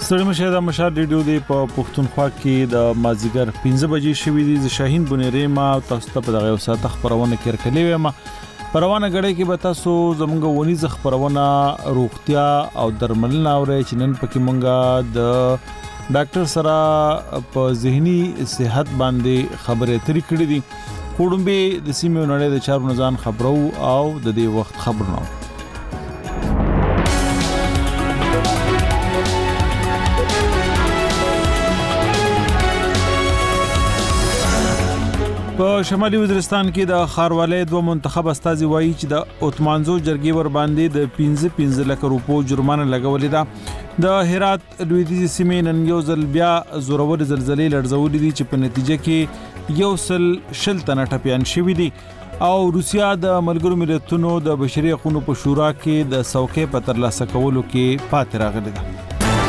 ستړي مشه د مشال ریډیو دی په پښتونخوا کې د مازیګر 15 بجې شوې دي ز شاهین بنيري ما تاسو ته په دغه وساته خبرونه کړکلې وې ما پروانه غړې کې به تاسو زموږ ونی ز خبرونه روغتیا او درملنه اوري چې نن پکې مونږه د ډاکټر سره په ذهني صحت باندې خبرې اترې کړې دي کوډمبه د سیمې نړۍ د چارو نزان خبرو او د دې وخت خبرونه په شمالي وزیرستان کې د خاروالۍ دوه منتخب استازي وایي چې د اوتمانزو جرګې ور باندې د 15 لک روپو جرمانه لګولې ده د هرات لویدیځ سیمې نن یو ځل بیا زورور زلزلې لړزولې دي چې په نتیجه کې یو سل شل تنه ټپيان شوي دي او روسیا د ملګرو ملتونو د بشري حقوقو په شورا کې د څوکۍ په ترلاسه کولو کې پاتې راغلي ده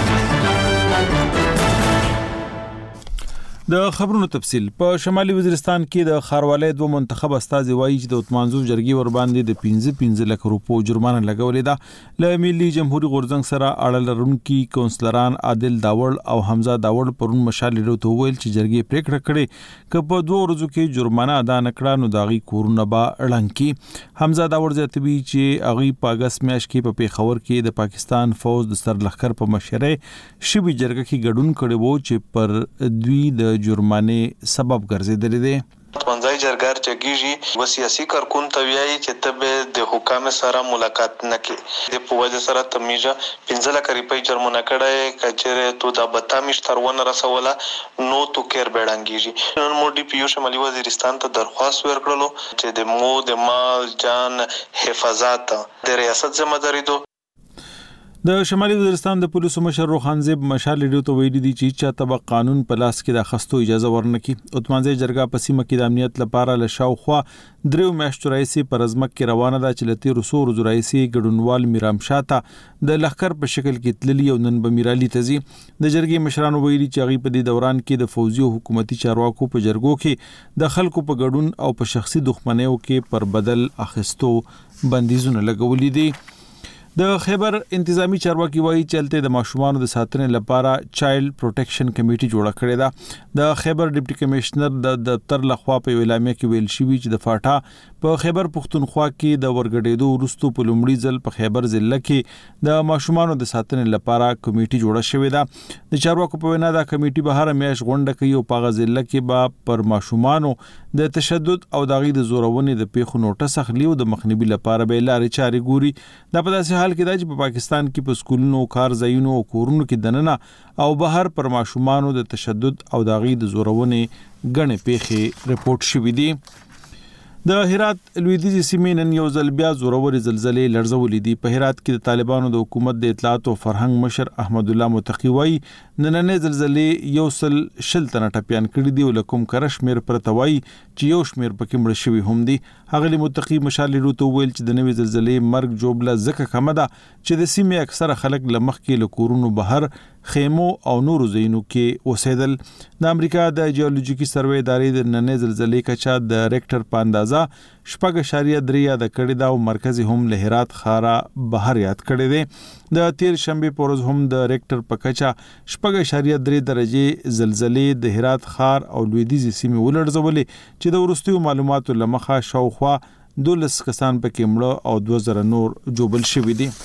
د خبرونو تفصيل په شمالي وزیرستان کې د خاروالۍ دوه منتخب استازي وایي چې د اوتمانزو جرګې ور باندې د 15 لک روپو جرمانه لګولې ده ل ملي جمهوریت غورځنګ سره اړه لرونکي کونسلران عادل داوړ او حمزه داوړ پرون مشال ریډیو ته ویل چې جرګې پریکړه کړې چې په 2 ورځو کې جرمانه ادا نکړه نو داغي کورونه با اړنګ کی حمزه داوړ زیاتوي چې اغي په اگست میاشت کې په پیښور کې د پاکستان فوج د سرلخر په مشره شبي جرګه کې ګډون کړي وو چې پر دوی د جرمانه سبب ګرځیدل دي منځای جرګار چګیږي و سیاسي کارکون ته ویایي چې ته د حکام سره ملاقات نکې د پوهه سره تمیجه 15 لک روپۍ جرمانه کړه کچره تو د بتامیش ترونه رسوله نو تو کېر بیړنګیږي نن مو ډي پی یو شمالي وزیرستان ته درخواست ورکړلو چې د مو د مال جان حفاظت د ریاست ذمہ داری دو د شمالي وزیرستان د پولیسو مشر روخانزیب مشال ریډیو ته ویلي دي چې چا تبع قانون په لاس کې د خستو اجازه ورنکي اوتمانځي جرګه په سیمه کې د امنیت لپاره لشاوخوا دریو میاشتو راځي پر ازمک کې روانه ده چې لتی روسو روز راځي ګډونوال میرام شاته د لخر په شکل کې تللی او نن به میرالي تزي د جرګې مشرانو ویلي چې غي په دې دوران کې د فوزي او حکومتي چارواکو په جرګو کې د خلکو په ګډون او په شخصي دښمنیو کې پر بدل اخستو بندیزونه لګولې دي د خیبر انتظامی چارواکي وایي چلته د ماشومانو د ساتنې لپاره چایلډ پروټیکشن کمیټي جوړه کړې ده د خیبر ډیپټي کمشنر د دفتر لخوا په اعلامیه کې ویل شوی چې د فاټا په خیبر پښتونخوا کې د ورګډېدو وروسته په لومړي ځل په خیبر ضلع کې د ماشومانو د ساتنې لپاره کمیټي جوړه شوې ده د چارواکو په وینا دا کمیټي به هر میاشت غونډه کوي او په ضلع کې به پر ماشومانو د تشدد او داغي د زورونې د پیښو نوټس اخلي او د مخنیوي لپاره به لارې چارې ګوري د په داسې حال کې د پاکستان کې په سکولونو کار ځایونو او کورونو کې دننه او بهر پر ماشومانو د تشدد او داغي د زورونې غنې پیښې رپورت شوې دي د هرات لویدیځ سیمې نن یو ځل بیا زورور زلزلې لړزولې دي په هرات کې د طالبانو د حکومت د اطلاعات او فرهنګ مشر احمد الله متقی وایي نننې زلزلې یو سل شل تنه ټپيان کړي دي ولکم کرشمیر پرتوي چې یو شمیر پکې مړ شوی هم دي هغه متقی مشال لرو ویل چې د نوې زلزلې مرګ جوړله زکه کم ده چې د سیمې اکثره خلک لمخ کې لکورونو بهر خیمو او نورو زینو کې اوسېدل د امریکا د جیولوژیکي سروې ادارې د نننې زلزلې کچا د ریکټر په اندازه 4.3 د کړي دا او مرکزی هم له هرات خارا بهر یاد کړي دي د تیر شنبه پورز هم د ریکټر په کچا 4.3 درجه زلزلې د هرات خار او لویدیځ سیمې ولړزولې چې د ورستیو معلوماتو لمخه شاوخوا 12 کسان پکې مړه او 2000 نور جوبل شوي دي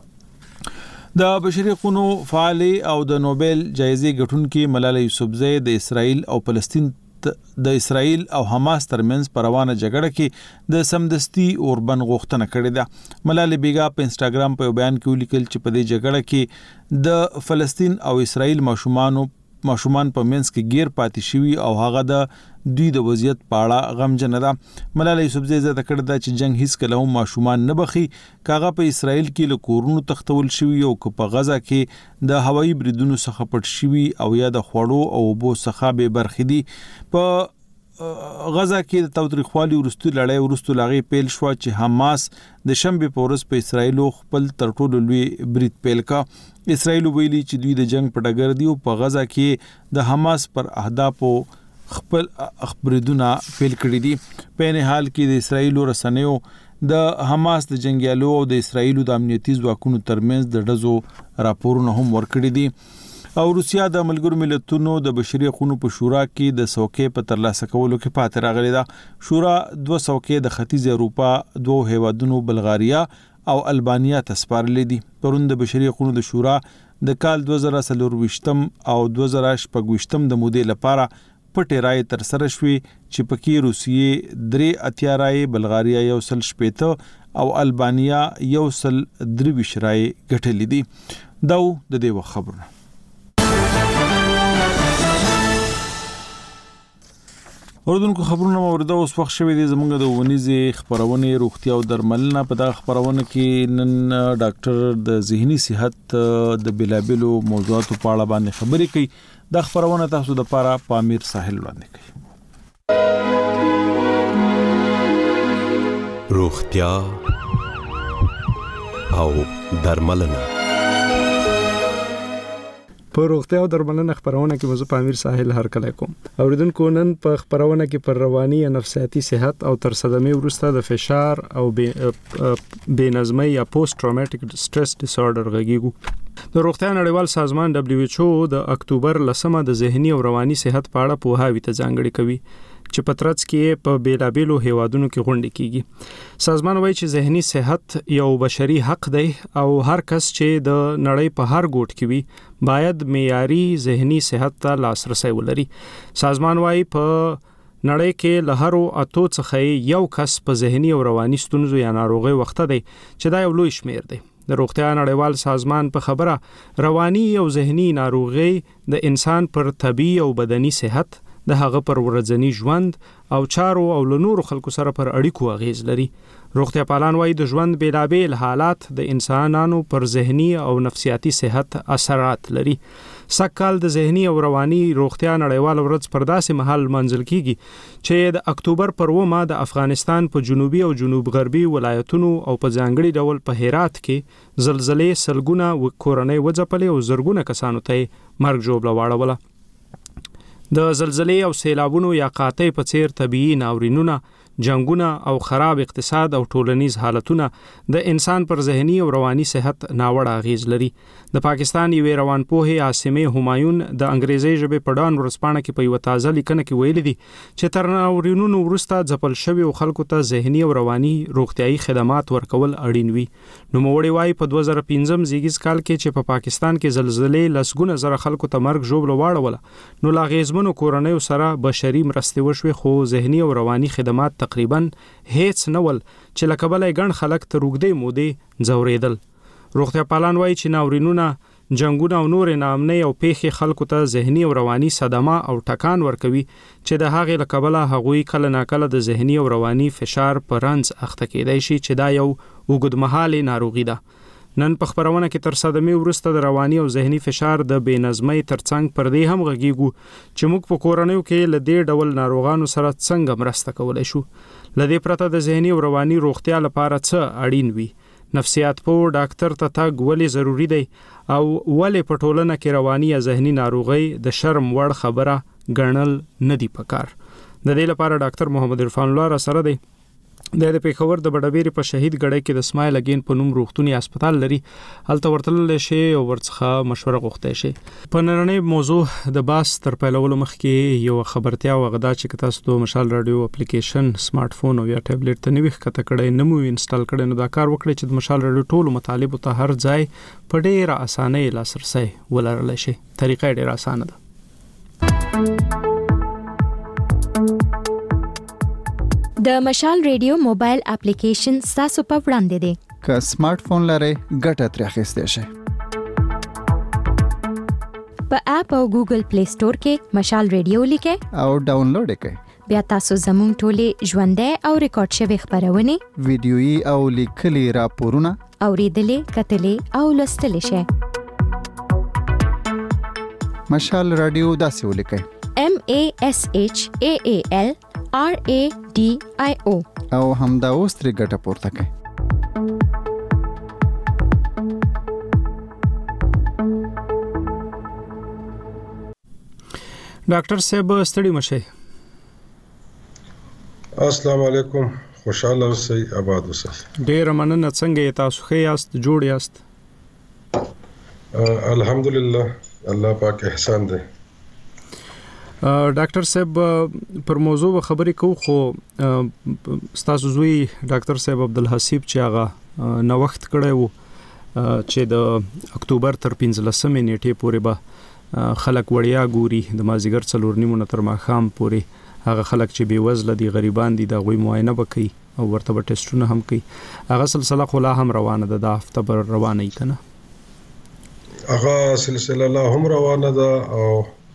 د بشري حقوقو فعال او د نوبل جایزې ګټونکي ملاله یوسفزۍ د اسرائیل او فلسطین د اسرائیل او حماس ترمنځ پروانه جګړه کې د سمدستي اوربن غوښتنه کړې ده ملاله بیګا په انستګرام په بیان کې ولیکل چې په دې جګړه کې د فلسطین او اسرائیل ماشومان په منځ کې غیر پاتې شوی او هغه د دوی د وضعیت پاړه غمجن ده ملاله یوسفزۍ زده کړه دا چې جنگ هیڅ کله هم ماشومان نه بخي کاغه په اسرائیل کې له کورونو تختول شوی او په غزا کې د هوایي بریدونو څخه پټ شوی او یا د خوړو او بو څخه به برخې دي په غزا کې د تاوتریخوالي ورستو لړۍ ورستو لاغي پیل شو چې حماس د شنبه پورس په اسرائیل خپل تر ټولو لوی برید پیل کا اسرائیل ویلي چې دوی د جنگ په ډګر دی او په غزا کې د حماس پر اهدافو خپل خبردونه پیل کړی دي په نه حال کې د اسرائیل رسنیو د حماس د جنگیالو او د اسرائیل د امنیتي ځواکونو ترمنځ د ډزو راپورونه هم ورکړي دي او روسیا د ملګرو ملتونو د بشري حقوقو په شورا کې د څوکۍ په ترلاسه کولو کې پاتې راغلي ده. شورا 2 څوکۍ د ختیځ اروپا 2 هیوادونو بلغاریا او البانیا ته سپارلې دي. پرون د بشري حقوقو د شورا د کال 2024 او 2026 د مودې لپاره پټې رائے تر سره شوې چې پکې روسیې 3 رائے، بلغاریا 1 او البانیا 1 رائے ګټلې دي. دا د دې وخت خبرونه. اوردونکو خبرونه مورده اوس وخت شوی دی زمونږ د ونیزې خبرونه روغتیا او درملنه. په دغه خبرونه کې نن ډاکټر د ذهني صحت د بلابلو موضوعاتو په اړه باندې خبرې کوي. دا خبرونه تاسو د پاره پامیر ساحل وړاندې کوي. روغتیا او درملنه. په روغتیا او درملنه خبرونه کې مزه پامیر ساحل هر کله کوم. اوریدونکو نن په خبرونه کې پر رواني یا نفسیاتي صحت او تر صدمې وروسته د فشار او بې نظمۍ یا پوسټ ټراوماټیک سټرس ډیس آرډر غږیږو. د روغتیا نړیوال سازمان WHO د اکتوبر 10 د ذهني او رواني صحت په اړه پوهاوی ته ځانګړی کوي چې په ترڅ کې په بیلابیلو هیوادونو کې غونډې کیږي. سازمان وایي چې ذهني صحت یو بشري حق دی او هر کس چې د نړۍ په هر ګوټ کې وي باید معیاري ذهني صحت ته لاسرسي ولري. سازمان وایي په نړۍ کې له هرو اتو څخه یو کس په ذهني او رواني ستونزو یا ناروغي وخته دی چې دا یو لوی شمیر دی. د روغتیا نړیوال سازمان په خبره رواني او ذهني ناروغي د انسان پر طبي او بدني صحت، د هغه پر ورځنی ژوند او چارو او لنور خلکو سره پر اړیکو اغیز لري. روغتیا پالان وایي د ژوند بیلابیل حالات د انسانانو پر ذهني او نفسیاتي صحت اثرات لري. سکهال د ذهني او رواني روغتیا نړیوال ورځ پر داسې مهال منځل کیږي چې د اکتوبر پر 9 د افغانستان په جنوبي او جنوب غربي ولایتونو او په ځانګړي ډول په هرات کې زلزلې سلګونه کورنۍ وځپلې او زرګونه کسانو ته مرګ ژوبله واړوله. د زلزلې او سیلابونو یا قحطۍ په څیر طبيعي ناورینونه، جنگونه او خراب اقتصاد او ټولنیز حالتونه د انسان پر ذهني او رواني صحت ناوړه اغیز لري. د پاکستان یوې روانپوهې عاصمه همایون د انګریزي ژبې په ډان ورسپانه کې په یو تازه لیکنه کې ویلي دي چې تر ناورینونو وروسته ځپل شوی خلکو ته ذهني او رواني روغتيایي خدمات ورکول اړین وي. نو موړي وايي په 2015 زیږیز کال کې چې په پاکستان کې زلزلې لسګونه زره خلکو ته مرګ ژوبله واړوله نو لاغیزمنو کورنیو سره بشري مرستې وشوي، خو ذهني او رواني خدمات تقریبا هیڅ نول چې لکبلای ګڼ خلک ته روغدې مودې ځورېدل. روغتیا پالان وایي چې ناورینونه، جنگونه او نور نامنۍ او پیښې خلکو ته ذهني او رواني صدمه او ټکان ورکوي چې د هغې لکبله هغوی کله ناکله د ذهني او رواني فشار پر رنځ اخته کېدای شي چې دا یو اوږدمهالې ناروغي ده. نن په خبرونه کې تر صدمې وروسته د رواني او ذهني فشار د بې نظمۍ ترڅنګ پر دې هم غږیږو چې موږ په کورنیو کې له دې ډول ناروغانو سره څنګه مرسته کولی شو. له دې پرته د ذهني او رواني روغتیا لپاره څه اړین وي؟ نفسیات پوه ډاکټر ته تګ ولې ضروری دی او ولې په ټولنه کې رواني یا ذهني ناروغي د شرم وړ خبره ګڼل نه دی پکار؟ د دې لپاره ډاکټر محمد عرفان الله را سره دی. د پیښور د بډبېری په شهید ګړی کې د اسماعیل اگین په نوم روغتونی هسپتال لري. هلته ورتلل شي او ورڅخه مشوره غوښته شي. په نننۍ موضوع د باس تر پیلولو مخکې یو خبرتیا وغدا چې تاسو ته مشال رادیو اپلیکیشن سمارټ فون او یا ټابلیټ ته نوښت کته کړئ نمو انسټال کړئ نو دا کار وکړئ چې د مشال رادیو ټولو مطالبو ته هر ځای په ډېره اسانۍ لاسرسي ولرلی شي. طریقه ډېره اسانه ده. د مشال ریډیو موبایل اپلیکیشن تاسو په وړاندې دی. که سمارټ فون لرئ ګټه ترې اخیستی شئ. په اپ او ګوګل پلی سٹور کې مشال ریډیو لیکئ او ډاونلوډ کړئ. بیا تاسو زموږ ټولې ژوندۍ او ریکارډ شوی خبرونه، ویډیويي او لیکلي راپورونه اوریدلې، کتلې او لوستلې شئ. مشال رادیو داسې ولیکئ: MASHAAL RADIO او همدا اوس ترې ګټه پورته کړئ. ډاکټر صاحب ستړي مشه. السلام علیکم، خوشاله اوسئ، آباد اوسئ. ډیر مننه. څنګه تاسو ښه یاست؟ جوړ یاست؟ الحمدلله الله پاک احسان دی. ډاکټر صاحب پر موضوع خبرې کوو خو ستاسو زوی ډاکټر صاحب عبدالحسیب چې هغه نوښت کړی وو چې د اکتوبر تر 15 نیټې پورې به خلک وړیا ګوري د مازیګر 4:30 تر ماښام پورې هغه خلک چې بې وزله دي غریبان دي د غوي معاینه وکړي او ورته به ټیسټونه هم کوي. هغه سلسله خو لا هم روانه ده، د هفته پر روانه ای کنه هغه سلسله لا هم روانه ده او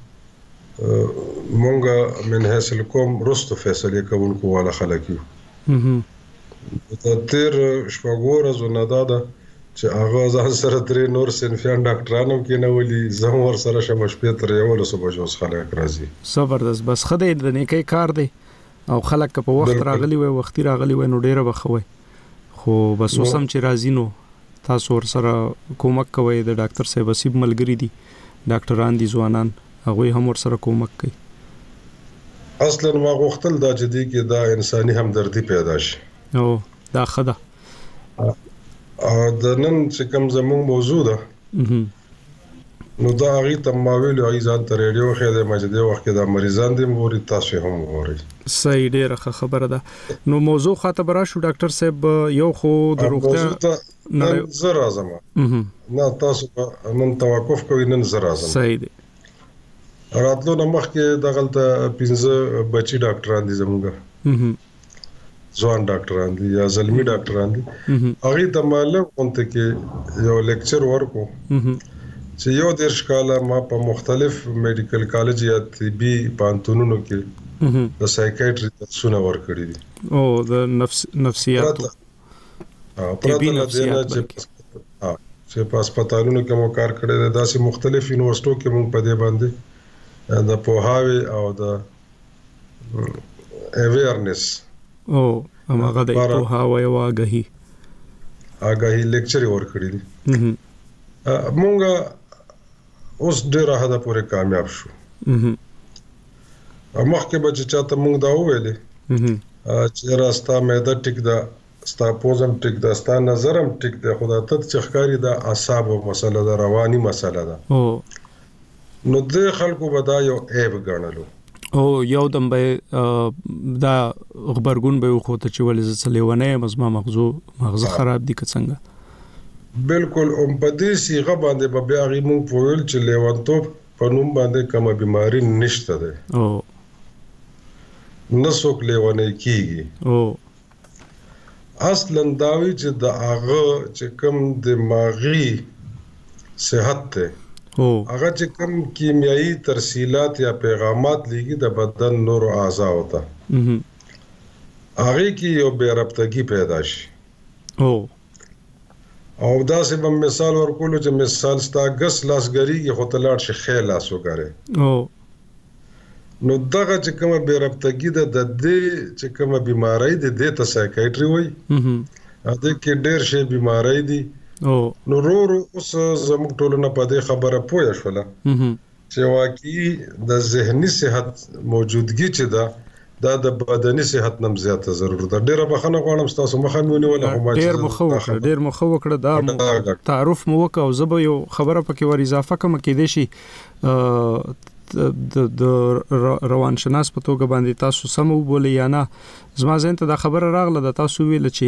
مونږه من حاصل کوم رستو فیصله کوونکو والا خلک یو. د تیر شپږور زونه ده چې هغه ځان سره درې نور سنفیان ډاکټرانو کې نه ولي زم ور سره شمه شپې تر یو له صبح جوړ خلک راځي. زبردست، بس خدای د نیکي کار دی او خلک په وخت راغلی وي، وختي راغلی وي نو ډیره بخوي. خو بس اوسم چې راځي نو تاسو ور سره کومک کوي. د ډاکټر صاحب حسیب ملګری دي، ډاکټران دي ځوانان، هغه هم ور سره کومک کوي. اصلا ما غوښتل دا چې دی کې دا انساني همدردي پیدا شي. او دا خدا د نن چې کوم زموږ موضوع ده نو دا هغه ته ما ویلو ای ځان ته ریډیو خېده مجدي وخت کې دا مریضان دي موري تاسو هم ووري. صحیح، ډیره خبره ده. نو موضوع خاطر براشو ډاکټر صاحب یو خو د روغتیا نن زرا زما نه تاسو نن توقف کوي، نن زرا زما. صحیح دی. راتلو نمخ کې دغلته 15 بچي ډاکټران دي زموږه، ځوان ډاکټران دي یا زلمی ډاکټران دي. هغه د معلم اونته کې یو لیکچر ورکو چې یو دیرش کاله ما په مختلف میډیکل کالج یا طبي پانتونونو کې د سایکیاټري درسونه ورکړي دي او د نفسیات طبي نفسیات چې په هسپتالونو کې مو کار کړی دی. داسې مختلف یونیورسيټو کې مونږ په دې باندې د پوهاوی او د اویرنس او هغه د پوهاوی او آگاهی لیکچر ورکړي دي. مونږ اوس ډیره حدا پورې کامیاب شو. مخکې به چې چاته مونږ دا وویلې چې راستا معده ټیک ده، ستا پوزم ټیک ده، ستا نظرم ټیک ده، خو دا ته چې ښکاري دا اعصابو مسله ده، رواني مسله ده. نو د خلکو به دا یو عیب ګڼلو او یو دم به دا خبرګون به خو ته چې ولې زلېونه مزما مغز خراب دي که څنګه. بالکل په دې صيغه باندې به بیا غوښمن پوهل چې لیوانتوب په نوم باندې کومه بيماري نشته ده او نسوک لیوانه کیږي. او اصلا داوی چې د هغه چې کوم دماغي صحت ته هغه چې کوم کیمیاوي ترسیلات یا پیغامات لګي د بدن نور اعضاء ہوتا هغه کې یو بے ربطګي پیدا شي. او دا سه به مثال ورکول چې مثال ستا غس لاسګری کې هوتلاړ شي خیال لاسو غره نو دغه چې کومه بے ربطګي د دې چې کومه بیماری د دې ته سایکیاټري وای اته کې ډېر شي بیماری دي. نو رو اوس زموږ ټولنه په دې خبره پوه شوله چې واقعي د ذهني صحت موجودګي چې دا د بدني صحت نم زیاته ضرورت ده. ډیره بخنه غواړم تاسو مخامونه ولا هم ډیر مخه وکړه دا تعارف مو وکاو زب یو خبره پکې ور اضافه کوم کې دي شي د روان شناس په توګه باندې تاسو سمو بولې یا نه. زما ځین ته دا خبره راغله د تاسو ویل چې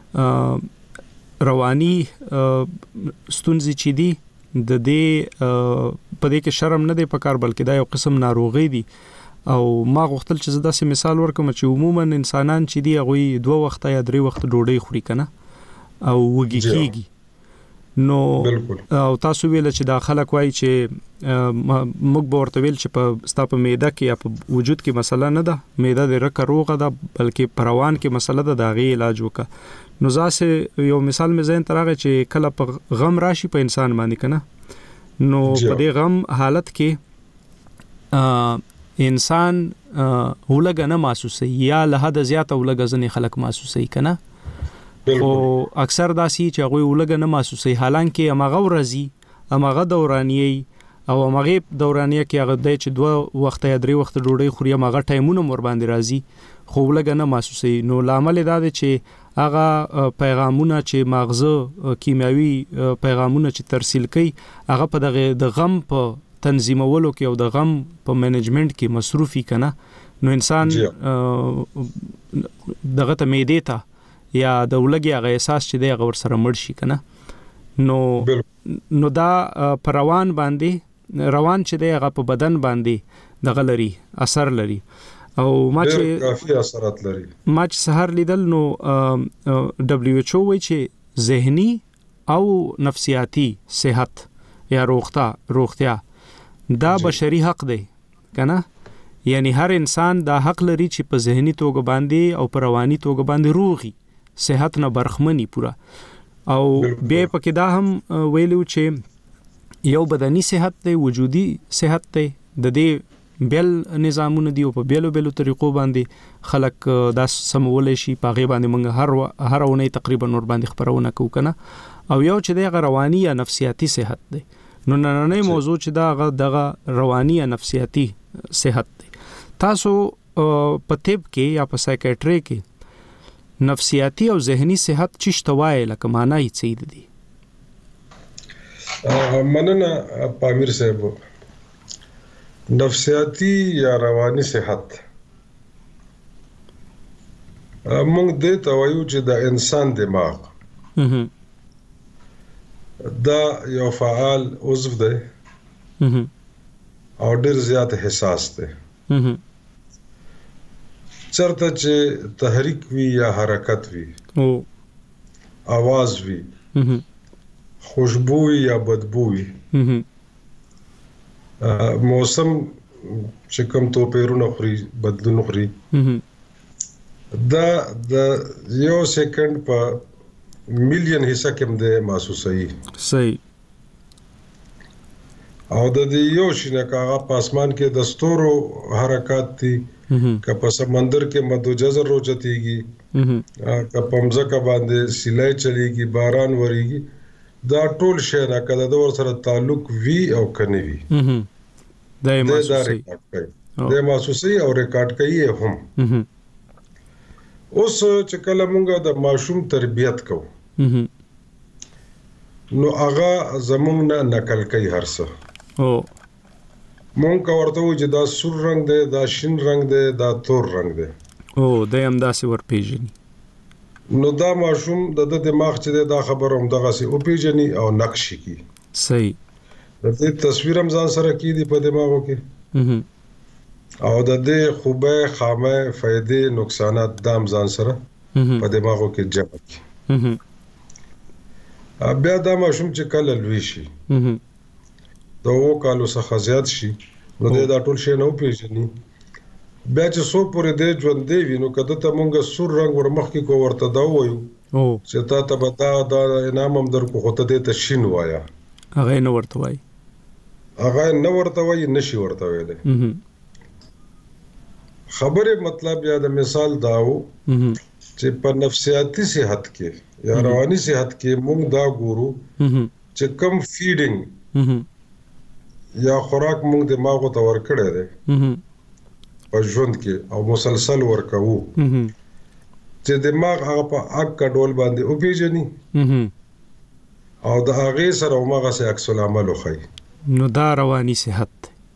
رواني ستونزې چې دي د دې په دې کې شرم نه دی پکار بلکې دا یو قسم ناروغي دي. او ما غوښتل چې زدا سه مثال ورکم چې عموما انسانان چې دی هغه 2 وخت یا 3 وخت ډوډۍ خوري کنه او وږي کیږي. نو او تاسو ویل چې دا خلک وایي چې موږ به ورته ویل چې په ستاپ معده کې یا په وجود کې مسله نه ده، معده د رکه روغه ده بلکې پروان کې مسله ده، دا غي علاج وکړه. نو ځاسه یو مثال مې ځین ترغه چې کله په غم راشي په انسان باندې کنه نو په دې غم حالت کې انسان ولګ نه محسوسي یا له حد زیاته ولګ ځنې خلک محسوسي کنه او اکثر داسي چې هغه ولګ نه محسوسي حالانکه امغه ورزي امغه دورانیي او امغه دورانیه کې هغه د 2 وخت یا 3 وخت ډوډۍ خوري امغه ټایمونه مور باندې راځي خو ولګ نه محسوسي. نو لامل دا دی چې هغه پیغامونه چې مغزه کیمیاوي پیغامونه چې ترسیل کوي هغه په د غم په تنظیمولو کې او د غم په منیجمنت کې مصروفي کنه نو انسان دغه ته معدې ته یا د ولګي هغه احساس چې دی هغه ور سره مړ شي کنه نو دا پر روان چې دی هغه په بدن باندې دغه لري اثر لري او ما چې کافي اثرات لري ما چې سحر لیدل نو WHO وایي چې ذهني او نفسیاتی صحت یا روغتیا دا بشري حق دی کنه یعنی هر انسان دا حق لري چې په ذهني توګه باندې او په رواني توګه باندې روغي صحت نه برخمنی پورا او بیا پکې دا هم ویلو چې یو بدني صحت دی وجودي صحت دی د دې بیل نظامونه دی او په بیلو طریقو باندې خلک دا سمول شي په غي باندې موږ هر ونه تقریبا ور باندې خبرونه کوو کنه او یو چې د رواني یا نفسیاتی صحت دی نو نن موضوع چې دغه رواني یا نفسیاتی صحت دی تاسو په طب کې یا په سایکیاتری کې نفسیاتی او ذهني صحت چشتوای لکه معنی څه دي مننه پامیر صاحب نفسیاتی یا رواني صحت موږ دې ته وایو چې د انسان دماغ دا یو فعال عضو دی او ډېر زیات حساس دی چرته چې تحریک وی یا حرکت وی आवाज وی خوشبو یا بدبو وی موسم چې کوم توپیرونه خوري بدلون خوري دا د یو سکند په مليون حصہ کې مده محسوسي صحیح او د دې یو شنه کاغه په اسمان کې د ستورو حرکت دي که په سمندر کې مدو جزر روچتيږي که په مځکه باندې سیلای چلیږي باران وریږي دا ټول شی نه کده د ور سره تعلق وی او کني وی د محسوسي او ریکارډ کوي هم اوس چې کله مونږه د ماشوم تربيت کوو نو هغه زمونږ نه نقل کوي هرڅه مونږ ورته وایي چې دا سور رنگ دی دا شین رنگ دی دا تور رنگ دی د هم داسې ور پیژني نو دا ماشوم د دماغ چې دا خبر هم دغه سي او پیژني او نقش کی صحیح د دې تصویر هم ځان سره کی دی په دماغو کې او د دې خوبه خامه فائدې نقصانات دام ځان سره په دماغو کې جمع کی بیا دا ماشوم چې کله لوي شي دا وکالو څخه زیات شي نو دا ټول شی نه پیژني بیا چې سو پورې د ژوند دی وینو کده ته مونږه سور رنگ ورمخ کې کو ورته دا وایو چې تا ته بتا دا انعام هم در کو خطه دې ته شین وایا هغه نه ورته وای نشي ورته ویل خبره مطلب یا د مثال داو چې په نفسیاتی صحت کې یا رواني صحت کې مونږ دا ګورو چې کم فیډینګ یا خوراک مونږ دماغو ته ورکړی دی په ژوند کې او مسلسل ورکوو چې دماغ هغه په اګ کډول باندې او پیژني او د هغه سره عمره سره عکس العمل وخی نو دا رواني صحت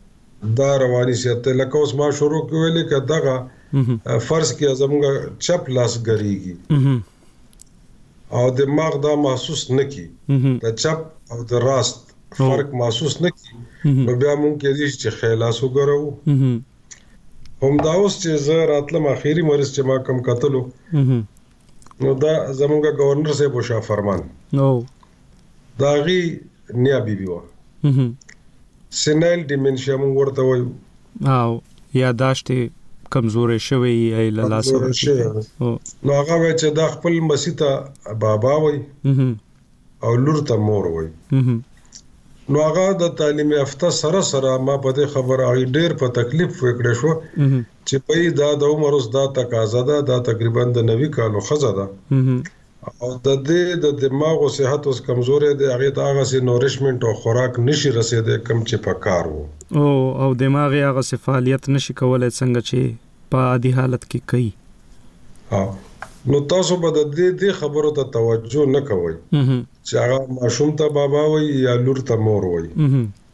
لکه اوس ما شروع کولې کداغه فرض کې زموږ چپ لاس غریږي او دماغ دا محسوس نکي د چپ او د راست فرق محسوس نکي نو بیا مونږ کې دې چې خلاص وګورو هم دا اوس چې زه راتلم اخیری مریض چې ما کم قتلو نو دا زموږ گورنر صاحب وشا فرمان نو دا غي نیا بیبي وا سینایل ډیمنشیا مونږ ورته وایو او یاداشت کمزورې شوی ای لاسو نو هغه چې دا خپل مسیته بابا وای او لور ته مور وای نو هغه د تعلیم یافته سره ما په دې خبره ډېر په تکلیف وکړې شو چې په دا د عمر اوس دا تقاضا ده دا تقریبا د 90 کالو خزه ده او د دې د دماغ او صحت اوس کمزورې ده هغه ته هغه سي نورشمنت او خوراک نشي رسیدې کم چې پکار وو او دماغ هغه فعالیت نشي کولای څنګه چې په عادي حالت کې کوي نو تاسو به د دې خبرو ته توجه نه کوئ چې هغه ماشوم ته بابا وای یا لور ته مور وای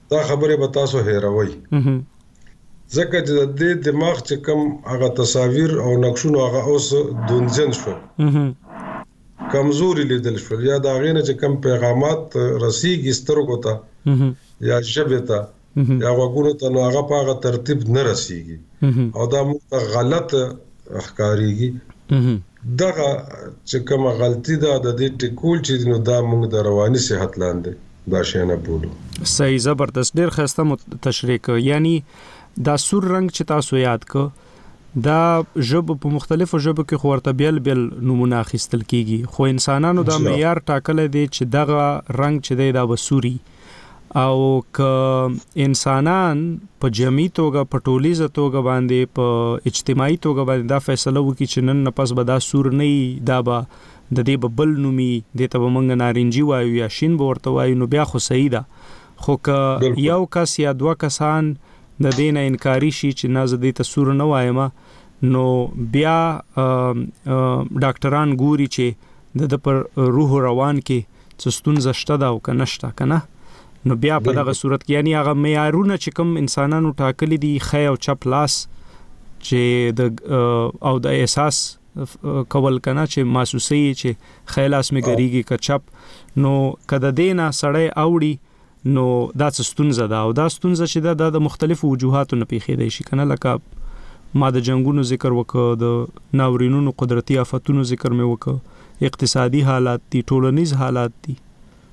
دا خبره به تاسو هیروي ځکه چې د دې دماغ چې کم هغه تصاویر او نقشونه هغه اوس دونځن شو کمزوري لیدل شو یا دا غینه چې کم پیغامات رسیږي سترګو ته یا ژبه ته یا وګورو ته نو هغه په هغه ترتیب نه رسیږي او دا موږ غلط ښکاریږي دغه چې کوم غلطي ده د دې ټکول چې نو دا موږ د رواني صحت لاندې دا شی نه بولو. صحیح زبردست ډیر ښه تشریح کوي. یعنی دا سور رنگ چې تاسو یاد کو دا ژبه په مختلفو ژبو کې خورته بیل نمونه اخیستل کیږي خو انسانانو دا معیار ټاکل دي چې دغه رنگ چې دی دا وسوري او ک انسانان په جمعي توګه په ټولیزه توګه باندې په اجتماعي توګه باندې دا فیصله وکړي چې نن نه پس به دا سور نه دا به د دې ببل نومي د ته ومنګ نارنجي وایو یا شین ورته وایو نو بیا خو صحیح ده خو ک یو کس یا دوه کسان د دین انکاری شي چې نازدې ته سور نه وایم نو بیا ډاکټران ګوري چې د پر روح روان کې څه ستونزه شته دا او کنهشته کنه نو بیا په دغه صورت کې یعنی هغه معیارونه چې کوم انسانانو ټاکلي دي خی او چپ لاس چې د او د احساس کول کنه چې محسوسي چې خی لاس می ګریږي ک چپ نو کده دینا سړی اوړي نو دا ستونزه ده او دا ستونزه چې د مختلفو وجوهاتو نه پیښې دی شي کنه لکه ما د جنگونو ذکر وکړ د ناورینونو قدرتي آفتونو ذکر مې وکړ اقتصادي حالات دي ټولنیز حالات دي.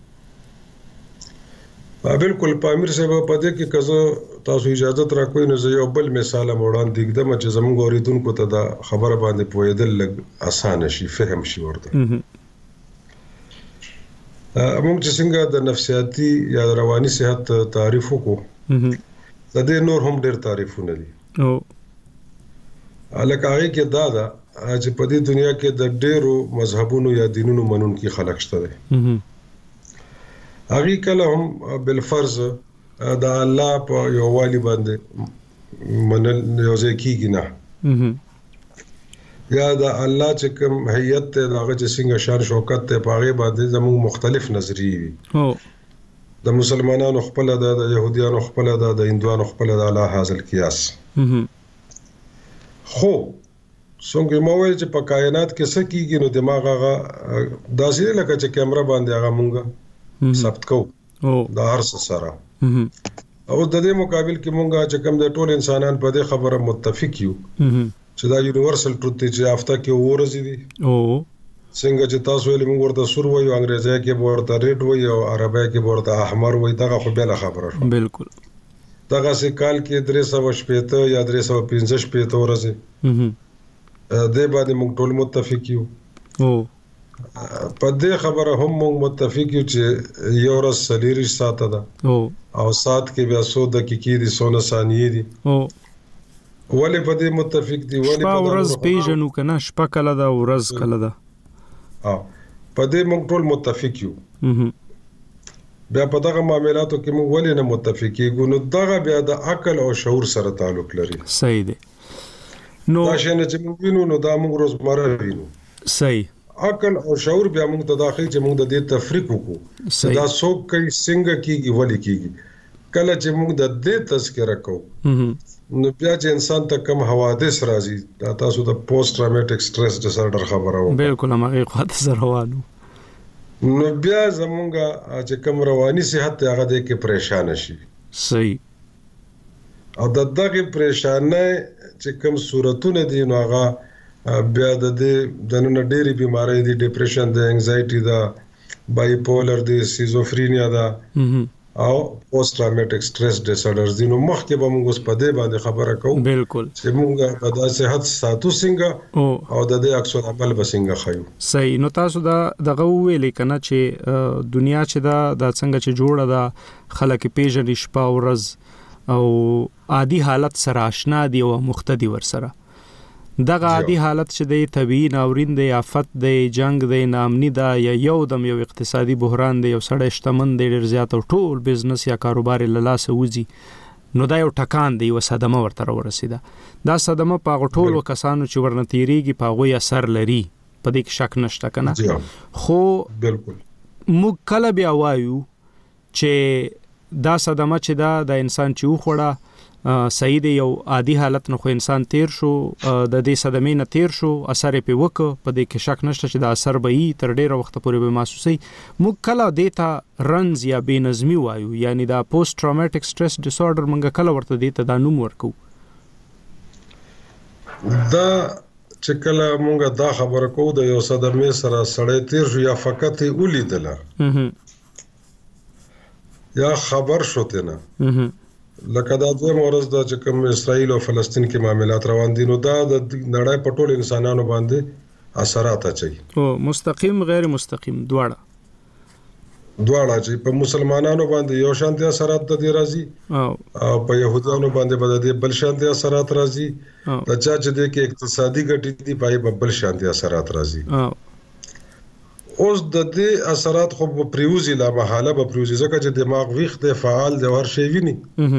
بالکل پامیر صاحب په دې کې کزه تاسو اجازه تر کوی نو زه یو بل مثال وړاندې کړم چې زموږ اوریدونکو ته دا خبره باندې پوهیدل لږ اسانه شي فهم شي ورته موږ چې څنګه د نفسیاتي یا رواني صحت تعریف وکړو د دې نور هم ډېر تعریفونه دي او الکه هغه کې دا چې په دې دنیا کې د ډېرو مذهبونو یا دینونو منونکي خلک شته دي هغه کله هم بالفرض د الله په یو والی باندې منل یو ځکیږي نه یا د الله چې کوم هيئت ته هغه چې څنګه شان شوکت ته پاغه باندې زموږ مختلف نظریې وي د مسلمانانو خپل د يهوديانو خپل د هندوانو خپل د الله حاصل قياس خو څنګه مو ویل چې په کائنات کې څه کیږي نو دماغ هغه داسې لکه چې کیمرا باندې هغه مونږه ثبت کو دا هر څه سره او د دې مقابل کې مونږه چې کوم د ټول انسانان په دې خبره متفق یو چې دا یونیورسل ټروت دی چې هفته کې ورځي دي او څنګه چې تاسو ویل موږ ورته سور وایو انګریزي کې ورته ریډ وایو او عربی کې ورته احمر وایي دا خو بل خبره شو بالکل دغه سې کال کې 315 یا 315 ورځي د باندې موږ ټول متفق یو او په دې خبره هم موږ متفق یو چې یو ورځ 40 ساعته ده او ساعت کې بیا 100 دقیقې دي 100 ثانیې دي او ولې په دې متفق دي ولې په ورځ پیژنو کنه شپه کله ده ورځ کله ده په دې موږ ټول متفق یو بیا په دغه معاملاتو کې موږ ولې نه متفق یو نو دغه بیا د عقل او شعور سره تعلق لري صحیح دی نو دا شنه چې موږ وینو نو دا موږ روزمره وینو صحیح عقل او شعور بیا موږ ته داخلي چې موږ د دې تفریق وکړو دا څوک کوي څنګه کیږي ولې کیږي کله چې موږ د دې تذکرہ کوو نو بیا چې انسان ته کم حوادث راځي دا تاسو د پوسټ ټرامیټک سټرس ډیسارډر خبره وو بالکل هغه خاطر سره روانو نو بیا زمونږه چې کم رواني صحت هغه د کې پریشان شي صحیح او د دغه پریشانه چې کم صورتونه دي نو هغه بیا د نن ډېری بیماری دي ډیپریشن د انزایټي دا بایپولر دی سیزوفرینیا دا او پوسټ ټرامیټک سټرس ډیسارډرز دي نو مخکې به موږ په دې باندې خبره کوو بالکل چې موږ د صحت ساتو څنګه او د دې عکس العمل به څنګه خایو صحیح نو تاسو دا دغه ویلې کنه چې دنیا چې دا څنګه چې جوړه ده خلک پیژنې شپه ورځ او عادي حالت سره آشنا دي او مختدي ور سره دغه عادي حالت چې د طبيعي ناورین دی آفت دی جنگ دی نامنی دا یا یو دم یو اقتصادي بحران دی یو سړی شتمن دی ډیر زیات او ټول بزنس یا کاروبار له لاسه وځي نو دا یو ټکان دی او صدمه ورته ورسیده دا صدمه په ټولو کسانو چې ورنتیریږي په غوي اثر لري په دې کې شک نشته کنه خو بالکل موږ کله بیا وایو چې دا صدمه چې دا د انسان چې وخوړه صحیح دی، یو عادي حالت نه خو انسان تیر شو، د دې صدمې نه تیر شو، اثر یې په وکړ، په دې کې شک نشته چې دا اثر به یې تر ډیره وخت پورې به محسوسي. موږ کله دیتا رنز یا بې نظمی وایو، یعنی دا پوسټ ټراوماتیک سټرس ډیس آرډر موږ کله ورته دیتا دا نوم ورکو. دا چې کله موږ دا خبره کوو د یو صدمې سره سړی تیر شو یا فقط یې ولیدله یا خبر شو تنه، لکه دا دویم ورځ دا چې کوم اسرائیل او فلسطین کې معاملات روان دي، نو دا د نړۍ په ټولو انسانانو باندې اثرات اچوي، او مستقیم غیر مستقیم دواړه چې په مسلمانانو باندې یو شانتي اثرات د دې راځي او په يهودانو باندې به د بل شانتي اثرات راځي، د چا چې د کې اقتصادي ګټې دي پای په بل شانتي اثرات راځي. اوس د دې اثرات خو په پریوزي لا محاله به پریوزي، ځکه چې دماغ ویښ دی، فعال دی، هر شی ویني.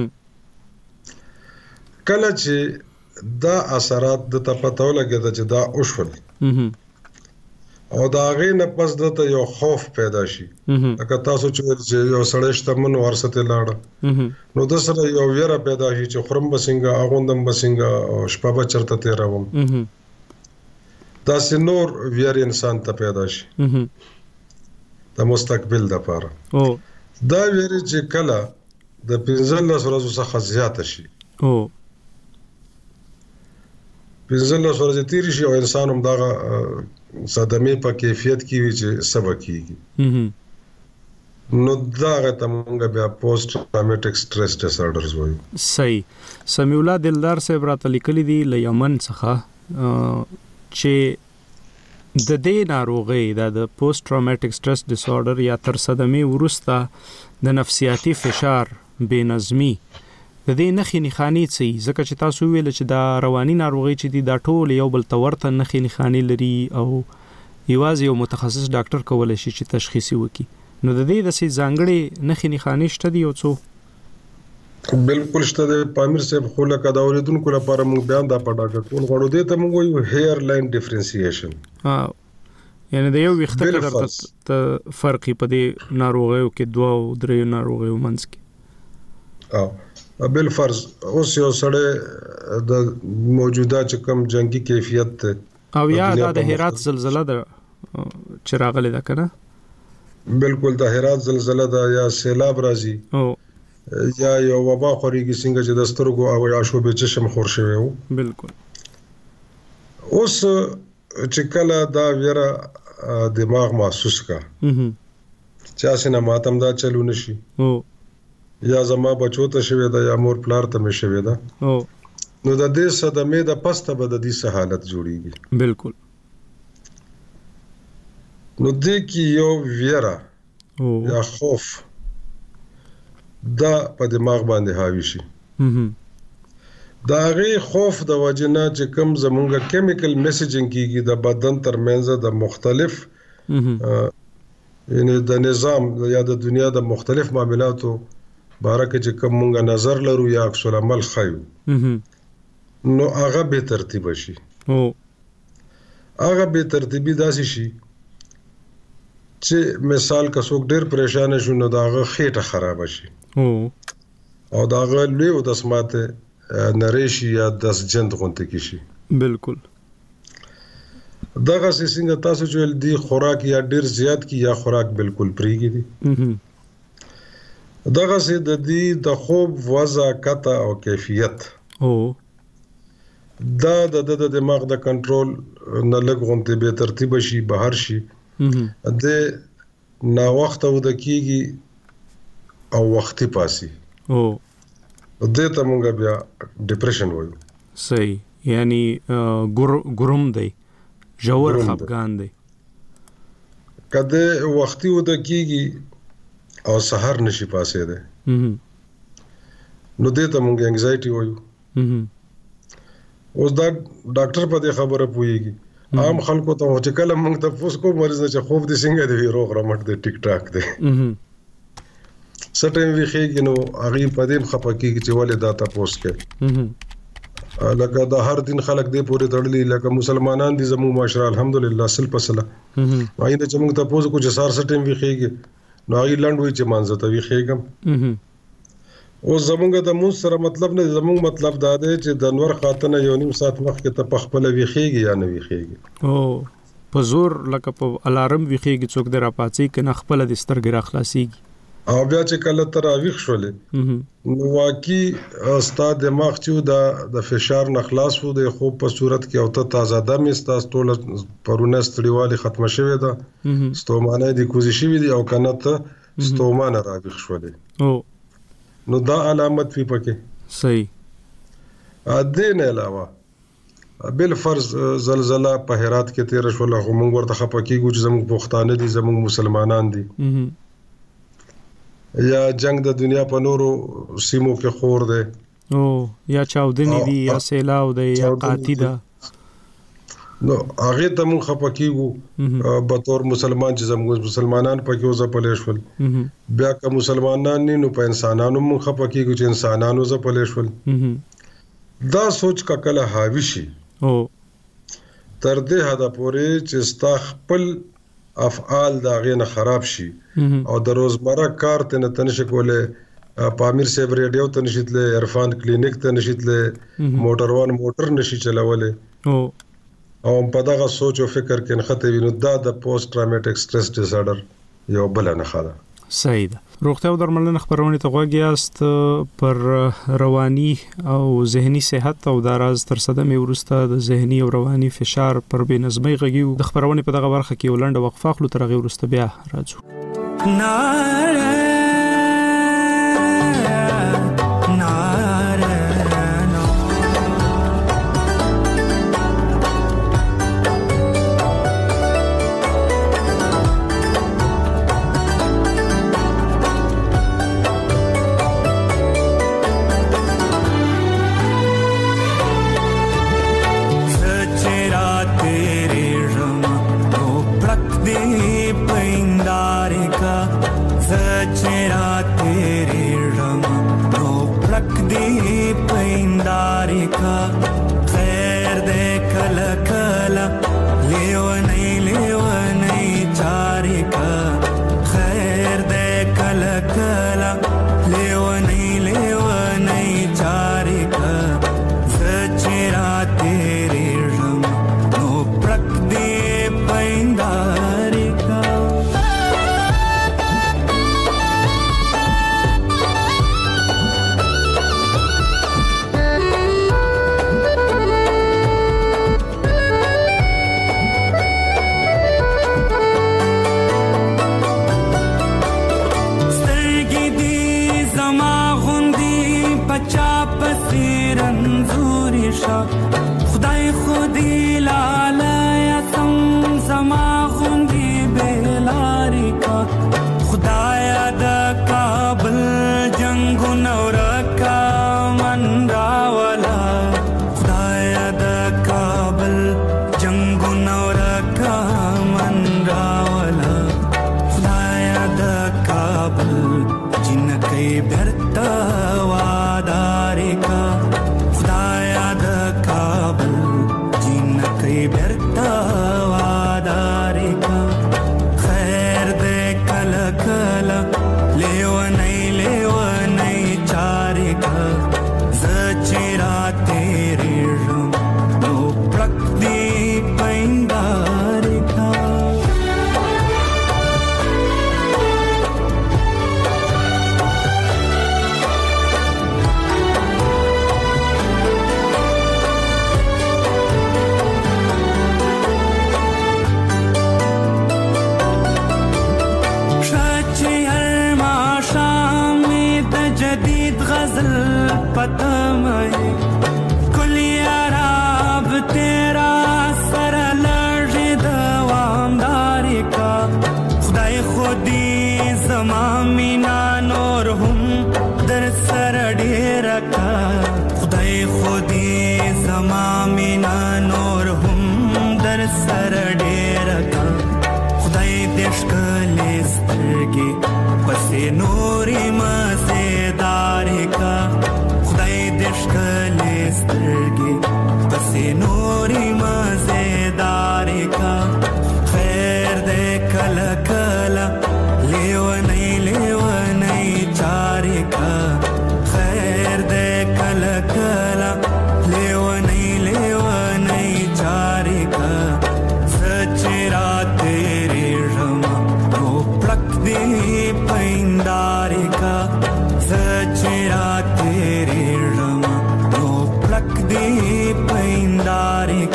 کله چې دا اثرات د پته ولګېده چې دا وشول او دا غي نه پس دته یو خوف پیدا شي، لکه تاسو چې یو سړی شتمن ورسته لاړه نو د سره یو ویره پیدا شي چې خرم بسنګا اغوندم بسنګا او شپه به چرته تیروم، دا سينور ویر انسان ته پیدا شي د مستقبل لپاره. دا ویر چې کله د 15 ورځې څخه زیات شي، 15 ورځې تیر شي او انسان هم دا صدمه په کیفیت کې وي چې سبا کیږي، نو دا غته مونږ بیا پوسټ ټراوماتیک سټرس ډیس آرډرز وایو. صحیح. سمیع الله دلدار صاحب راته لیکلي دي له یمن څخه چې د دې ناروغي د پوسټ ټراوماتیک سټرس ډیس آرډر یا تر صدمې وروسته د نفسیاتي فشار، بې نظمی، د دې نښې نښانې څه دي؟ ځکه چې تاسو ویل چې دا رواني ناروغي چې دي دا ټول یو بل ته ورته نښې نښانې لري او یوازې یو متخصص ډاکټر کولی شي چې تشخیص وکړي، نو د دې داسې ځانګړې نښې نښانې شته دي یو څو؟ بالکل شته دی پامیر صاحب، خو لکه دا اوریدونکو لپاره موږ بیان دا پډاګه کول غواړو، دې ته موږ وایو هیر لاین ډیفرنسییشن، یعنی د یو ویښته ته فرق په دې ناروغیو کې، دوه او درې ناروغیو منځ کې. بالفرض اوس یو سړی د موجوده چې کوم جنگي کیفیت ته او یا د هرات زلزلہ د چراغله ده کنه، بالکل د هرات زلزلہ ده یا سیلاب راځي یا یو وبا خوريږي څنګه چې د سترګو او عاشوبې چشم خور شوی وو. بالکل. اوس چې کله دا ویره دماغ محسوس کا چا سينه ماتم دا چلو نشي یا زما بچو ته شوی دا یا مور پلار ته مې شوی دا، نو د دې صدمې د پسته به د دې حالت جوړیږي. بالکل. نو دې کې یو ویره یا خوف دا په دماغ باندې حاوی شي، دا غي خوف د وجنه چې کوم زمونږه کیمیکل میسیجینګ کیږي د بدن ترمنځ د مختلف یعنی د نظام یا د دنیا د مختلف معاملاتو بارکه چې کوم مونږه نظر لرو یا عکس العمل خایو، نو هغه به ترتیب شي، هغه به ترتیبي داسي شي چې مثال که څوک ډیر پریشان شي نو داغه خېټه خراب شي او داغه لوی او د سماته نریشي یا د جند غونته کی شي. بالکل. دغه څنګه تاسو چې دی خوراک یا ډیر زیات کی یا خوراک بالکل پریږي دي، دغه سي د دې د خوب وضع کته او کیفیت دا د دماغ د کنټرول نه لګ غونته به ترتیب شي، بهر شي د نا وخت او د کیږي او وختي پاسي، دې ته موږ بیا ډیپریشن وایو. صحیح. یعنی ګروم دی، جوړ خفګان دی، کده وختي و د کیږي او سحر نشي پاسې ده، نو دې ته موږ انګزایټي وایو. اوس دا ډاکټر په دې خبره پويږي، عام خلکو ته چې کله موږ ته پوس کو مریض نه چې خوب دې څنګه دی روغ رمټ دی ټیک ټاک دی سټیم وی خېږي، نو هغه په دې خپکیږي چې ولې دا تاسو کې لکه دا هر دین خلک دې پورې تړلي، لکه مسلمانان دي زموږ معاشره الحمدلله سل پسله وایي چې موږ تاسو کو چې سار سټیم وی خېږي نو هغه لند وی چې مانځه ته وی خېګم او زمونږ د مون سره مطلب نه، زمونږ مطلب دا دی چې د انور خاطر یو نیم ساعت مخکې ته په خپل ویخيږي یا نه ویخيږي. او په زور لکه په الارم ویخيږي څوک در پاتې کنه خپل د سترګې را خلاصيږي او بیا چې کله تر اویخ شولې نو واقعي استاد دماغ چې د فشار نه خلاص وو د خوب په صورت کې او ته تازه دم استاس ټول پرونه ستړیوالي ختم شوه ده ستومانه دي کوزي شوی دي او کنه ته ستومانه راویخ شولې او نو دا علامت وی پکې صحیح. دین علاوه بل فرض زلزلہ په هرات کې تیر شو له موږ ورته خپکیږو چې زموږ پښتانه دي زموږ مسلمانان دي یا جنگ د دنیا په نورو سیمو کې خور دی او یا چاودنی دی یا سیلاو دی یا قاتی ده نو هغه ته مون خپکیږو به تور مسلمان چې زموږ مسلمانان پکې وځپلې شول بیا که مسلمانان نه نو په انسانانو مون خپکیږو چې انسانانو وځپلې شول دا سوچ کا کله حاوی شي او تر دې حد پورې چې ستا خپل افعال دا غینه خراب شي او د روزمره کار ته تنش کوله پامیر صاحب ریډیو ته نشیتله عرفان کلینیک ته نشیتله موټر نشي چلوله او په دغه سوچ او فکر کې نخته وینو دا د پوسټ ټراوماټیک سټرس ډیسارډر یو بل نه خاله. صحیح ده. روغتیا او درملنه خبرونه ته غوږیاست پر رواني او ذهني صحت او د راز تر صدمه ورسته د ذهني او رواني فشار پر بې نظمۍ غږیو د خبرونه په دغه برخه کې ولنډه وقفه خلو تر غي ورسته بیا راځو.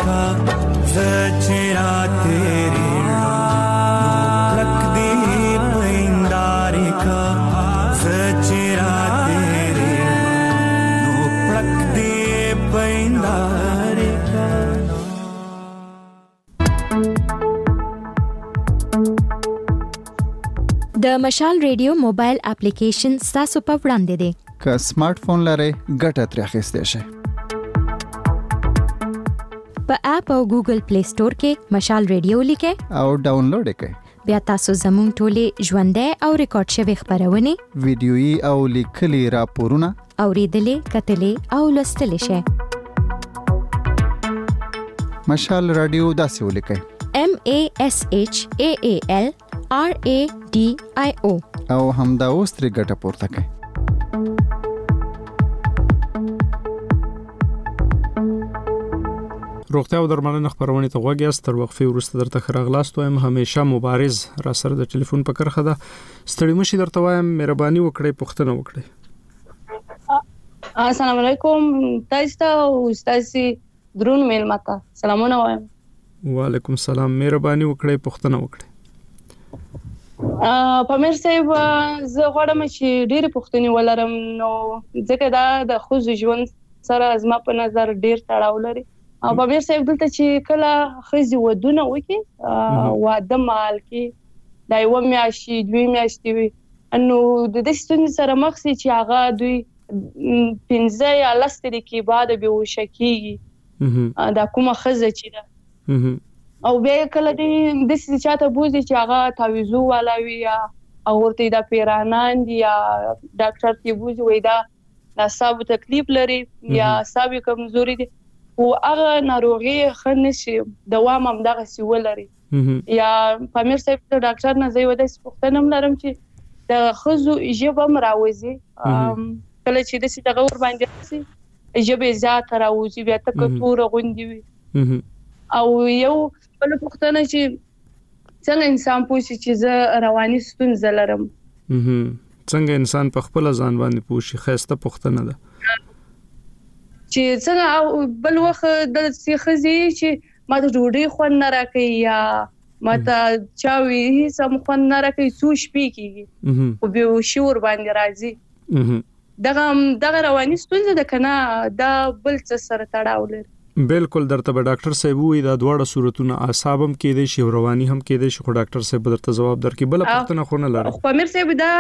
کا زچرا تیرے رکھ دی پیندار کا زچرا تیرے رکھ دی پیندار کا. د مشال ریډیو موبایل اپلیکیشن تاسو په وړاندې دی. که سمارټ فون لرئ ګټه ترې اخیستی شئ. په اپ او ګوګل پلی سٹور کې مشال ریډیو لیکئ او ډاونلوډ یې کړئ. بیا تاسو زموږ ټولې ژوندۍ او ریکارډ شوي خبرونه، ویډیويي او لیکلي راپورونه اوریدلې، کتلې او لوستلې شئ. مشال رادیو داسې ولیکئ: MASHAALRADIO او همدا اوس ترې ګټه پورته کړئ. روغتیا او درملنه خبرونه ته غوږ یاست. تر وقفې وروسته درته ښه راغلاست وایم. همیشه مبارز را سره د ټلیفون په کرخه ده. ستړي مشي درته وایم، مهرباني وکړئ پوښتنه وکړئ. السلام علیکم. تاسو او تاسو درون میلمتا سلامونه وایم. وعلیکم السلام. مهرباني وکړئ پوښتنه وکړئ. پامیر صاحب زه غواړم چې ډېر پوښتنې ولرم، نو ځکه دا د ښځو ژوند سره زما په نظر ډېر تړاو لري. پامیر صاحب دلته چې کله ښځې ودونه وکړي، واده مهال کې دا 1 میاشت 2 میاشتې وي، نو د دې ستونزې سره مخ شي چې هغه دوی 15 یا 10 دقیقې بعد بېهوشه کېږي. دا کومه ښځه چې ده او بیا کله دې چاته بوزي چې هغه تعویذو والا وي یا ورته دا پیرانان دي یا ډاکټر ته بوزي وای دا اعصاب تکلیف لري یا اعصاب کمزوري دي او هغه ناروغي خنشي دوام هم دغه سی ولري. یا پامیر صاحب ډاکټر نه زوی ودی سپختنم لرم چې د خزو ژبه مراوزي کله چې د سي دغه ور باندې سي ژبه زیات راوځي بیا تک تور غوندي وي. او یو بل پوښتنه چې څنګه انسان پوښي چې زه رواني ستونزه لرم. څنګه انسان په خپل ځان باندې پوښي؟ خسته پوښتنه ده چې څنګه بل وخت د سیخزي چې ما ته ډوډۍ خون نه راکې یا ما ته چاوي سم خون نه راکې سوش پی کیږي او به شور باندې راځي. دغه رواني ستونزه ده کنه دا بل څه سره تړاو لري؟ بالکل درته به ډاکټر صاحب وي دا دواړه صورتونه اعصابم کې دي شي رواني هم کې دي شي، خو ډاکټر صاحب درته جواب درکې. بل پوښتنه خو نه لرم. خو امیر صاحب دا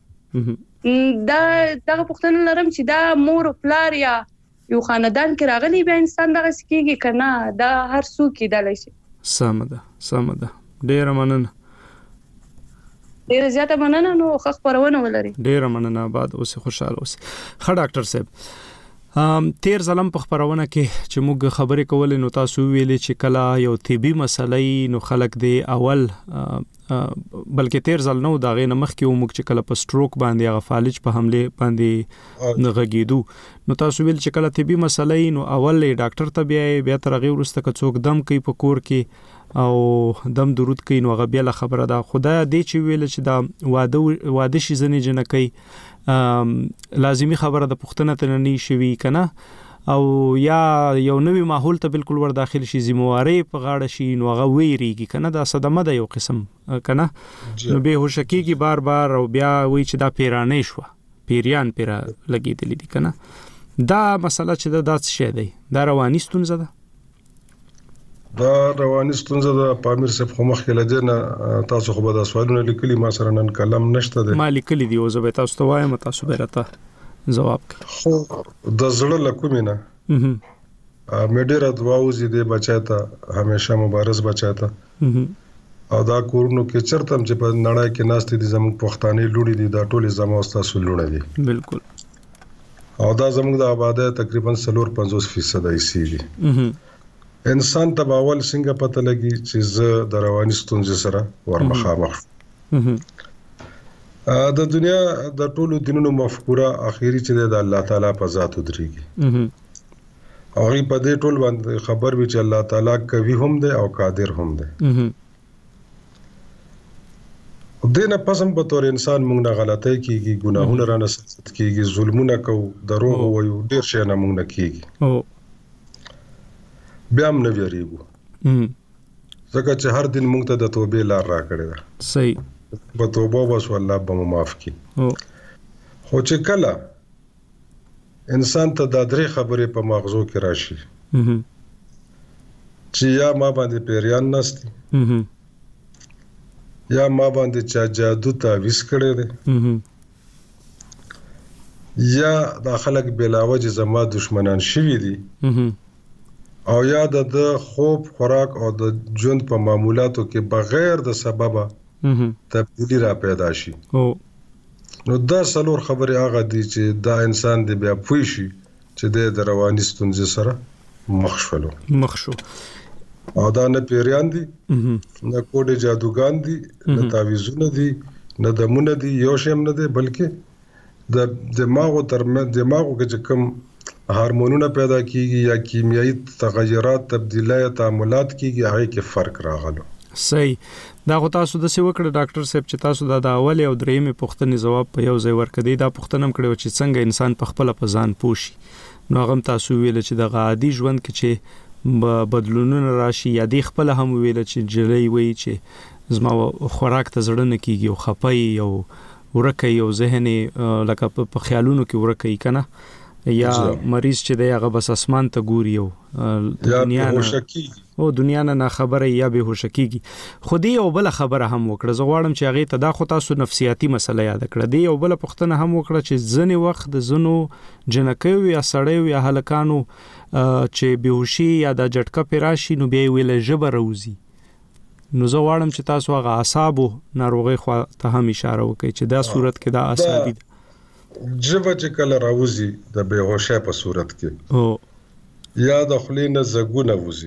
پوښتنه لرم چې دا مور او پلار یا یو خاندان کې راغلي به انسان دغه سکیږي کنه دا هر څوک کېدلی شي؟ سمه ده ډیره مننه. ډیره زیاته مننه. نو ښه خبرونه ولري. ډیره مننه. بعد اوس خوشاله اوس. ښه ډاکټر صاحب تیر ظلم په خبرونه کې چې موږ خبرې کولې نو تاسو ویلې چې کله یو طبي مسلې نو خلک دی اول بلکې تیر ځل نو دا غي نمخ کې موږ چې کله په سټروک باندې هغه فالج په حمله باندې نغږیدو نو تاسو ویل چې کله طبي مسلې نو اول ډاکټر ته بیا تر غي ورسته که څوک دم کوي په کور کې او دم درود کوي نو هغه بیا خبره ده. خدای دې چې ویل چې دا واده شي زنه جن کوي لازمی خبره د پښتنه ته نه شي کنه او یا یو نوې ماحول ته بالکل ور داخل شي ذمہواری په غاړه شي نو هغه ویریږي کنه دا صدمه ده یو قسم کنه نو به هوشکیږي بار او بیا وی چې دا پیرانې شو پیریان پیرا لګیدلې دي کنه دا مسله چې دا څه دی دا رواني ستونزه ده. دا رواني ستونزه ده پامیر صاحب خو مخکې لدینه تاسو خو به دا سوالونه لیکلي ما سره نن کلام نشته ده ما لیکلي دی او زه به تاسو ته وایم تاسو به راته جواب خو د زړه لکومینه مې ډېره دعا وزي دې بچاته همیشه مبارز بچاته او دا کورونو کې چرته چې په نړۍ کې ناشته دي زموږ پښتانه لوړي دي دا ټول زموږ تاسو لوړي دي بالکل او دا زموږ د آبادی تقریبا 50% ایسي دي. انسان ته باول څنګه پته لګي چې زه د رواني ستونزې سره ورمخامخ د دنیا د ټولو دینونو مفکوره اخیری چې د الله تعالی په ذات ودرېږي او په دې ټول باندې خبر وی چې الله تعالی کوي هم دی او قادر هم دی. دینه پسم په تور انسان موږ نه غلطۍ کیږي ګناهونه رانه ست کیږي ظلمونه کو دروغ وایو ډیر شي نه موږ نه کیږي بیا هم نه ویریږو ځکه چې هر دن موږ ته د توبې لار راکړې ده. صحیح. په توبه بس الله به مو معاف کړي. خو چې کله انسان ته دا درې خبرې په مغزو کې راشي چې یا ما باندې پیریان نستی، یا ما باندې چا جادو تعویض کړی دی، یا دا خلک بلاوجه زما دشمنان شوي دي، او یا د خوب خوراک او د ژوند په معمولاتو کې بغیر د سببه تبدیلی را پیدا شي. نو دا څلور خبرې هغه دي چې دا انسان دی بیا پوه شي چې د رواني ستونزې سره مخ شو. او دا نه پیریان دي، نه کوډې جادوګان دي، نه تعویذونه دي، نه دمونه دي، یو شی هم نه دی، بلکې د دماغو کې چې کوم هارمونونه پیدا کیږي یا کیمیایي تغیرات تبدیلات تعاملات کیږي هغه کې فرق راغلو. صحیح. دا غو تاسو د څه وکړه ډاکټر صاحب چې تاسو د اول او درېمې پوښتنې جواب په یو ځای ورکړی. دا پوښتنه هم کړې چې څنګه انسان په خپل په ځان پوښي. نو هغه تاسو ویل چې د عادي ژوند کې چې بدلونونه راشي، یا د خپل هم ویل چې جلې وي چې زما خوراک ته زړه نه کیږي او خپای او ورکه یو ذهن لکه په خیالونو کې ورکه کنه، یا مریض چې دی هغه بس اسمان ته ګوري او دنیا نه خبره یا به هوش کیږي. خو دې یو بل خبره هم وکړه، زه غواړم چې هغه ته دا خو تاسو نفسیاتی مسله یاد کړه. دې یو بل پوښتنه هم وکړه چې ځنې وخت د زنو جنکیو یا سړیو یا هلکانو چې بهوشي یا د جټکه پیراشي نو بیا ویل جبر روزي. نو زه غواړم چې تاسو هغه اعصابو ناروغي خو ته هم اشاره وکړئ چې دا صورت کې دا اعصابي جبه چې کله راوځي د بهوشه په صورت کې یا د خلینه زګونه وځي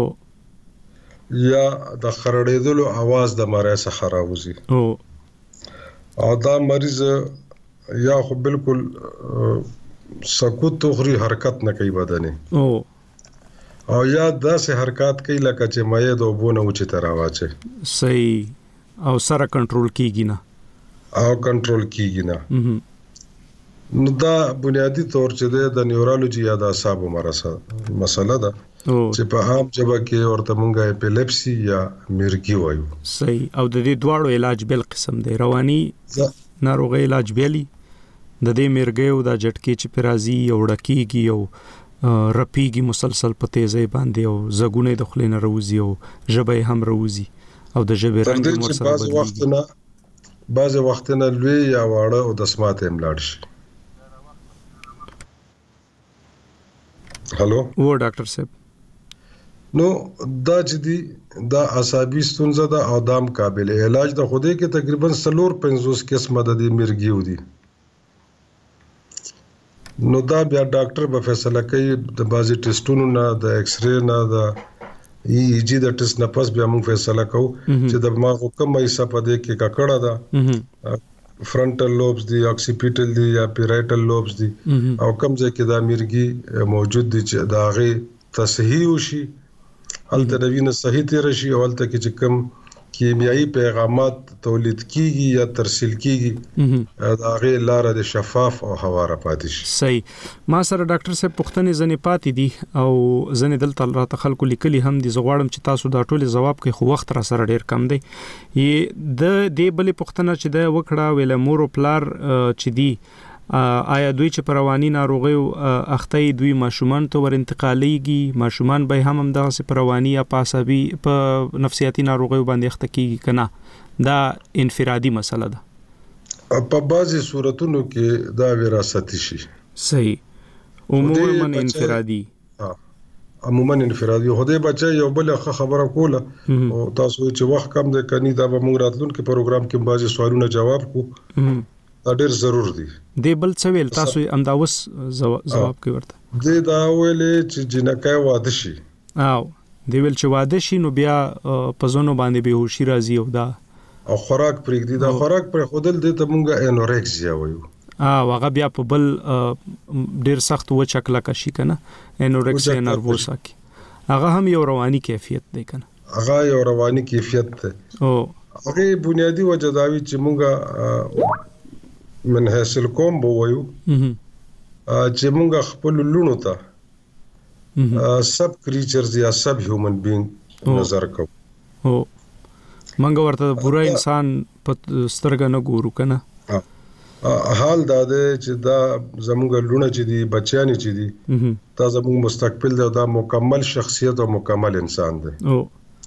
یا د خرړېدلو आवाज د مریض څخه راوځي او دا مریض یا خو بالکل سکوت تخري حرکت نه کوي بدن او یا داسې حرکت کوي لکه چې مې د وبونه اوچ تر راواچي. صحیح. او سره کنټرول کیږي نه نو دا بنیادی طور چې د نیورولوژي یا د اعصابو مسله ده چې په عام ژبه کې ورته مونږه اپیلیپسي یا مرګي وایو. صحیح. او د دې دواړو علاج بل قسم دی، رواني ناروغي علاج بیلی د دې مرګي او د جټکی چې پرازي او ډکیږي او رپیږي مسلسل په تیزی باندې او زګونه د خلینو روزي او ژبه هم روزي او د ژبه رنگ مرسره بدلېږي. بعض وختونه لوی یا واړه او د سماعت املاړ شي. هلو و ډاکټر صاحب. نو دا چې دی دا اعصابي ستونزه ده او دام قابل علاج ده. خوده کې تقریبا 450 قسمه د مرګیو دي. نو دا بیا ډاکټر به فیصله کوي د بازي ټیسټونو نه، د ایکس رې نه، د EEG د ټیسټ نه پس بیا موږ فیصله کوو چې د دماغ کومه حصہ په دې کې ککړه ده، فرنټل لوبز دي، اکسیپیټل دي یا پیرایټل لوبز دي، او کوم ځای کې دا مرګي موجود دي چې دا غي تصحیح وشي، هلته نوینه صحیح تیر شي او هلته کې چې کوم کیمیایي پیغامات تولید کیږي یا ترسیل کیږي دا غي لار د شفاف او هواره پاتې شي. صحیح. ما سره ډاکټر صاحب پوښتنې ځنې پاتې دي او ځنې دلته راته خلکو لیکلي هم دي. زه غواړم چې تاسو دا ټول جواب کوي، خو وخت را سره ډیر کم دی. د دې بلې پوښتنه چې دا وکړه ویل مور او پلار چې دی آیا دوی چې پروانی ناروغي اخته دوی ماشومان ته ور انتقاليږي، ماشومان به هم دغه پروانی یا پاسبي په نفسیاتي ناروغي باندې اخته کیږي کنه؟ دا انفرادي مسله ده. په بعضي صورتونو کې دا وراثتي شي. صحیح. عموما انفرادي هده بچا یو بل خبره کوله او تاسو چې وخت کم دی کني دا به موږ راتلونکي پروګرام کې بعضي سوالونه جواب کو. دا ډیر ضرور دي. دی بل څه ویل تاسو امداوس جواب کوي ورته. دی دا ویلې چې جنکای واده شي. او دی ویل چې واده شي نو بیا په زونو باندې بهوشي راځي او دا او خوراک پرېږدي. دا خوراک پر خودل دی ته مونږه انورکسیا وایو. هغه بیا په بل ډیر سخت و چکلا کشي کنه، انورکسیا نروسا کی. هغه هم یو رواني کیفیت دی کنه. هغه یو رواني کیفیت ده. او هغه بنیادی وجه دا وی چې مونږه من حاصل کوم بو وایو چې مونږ خپل لونو ته سب کریچرز یا سب هیومن بینګ نظر کو او منګ ورته پورا انسان په سترګه نه ګورو کنه حال دا ده چې دا زموږ لونه چې دي بچیانی چې دي دا زموږ مستقبل دی دا مکمل شخصیت او مکمل انسان دی او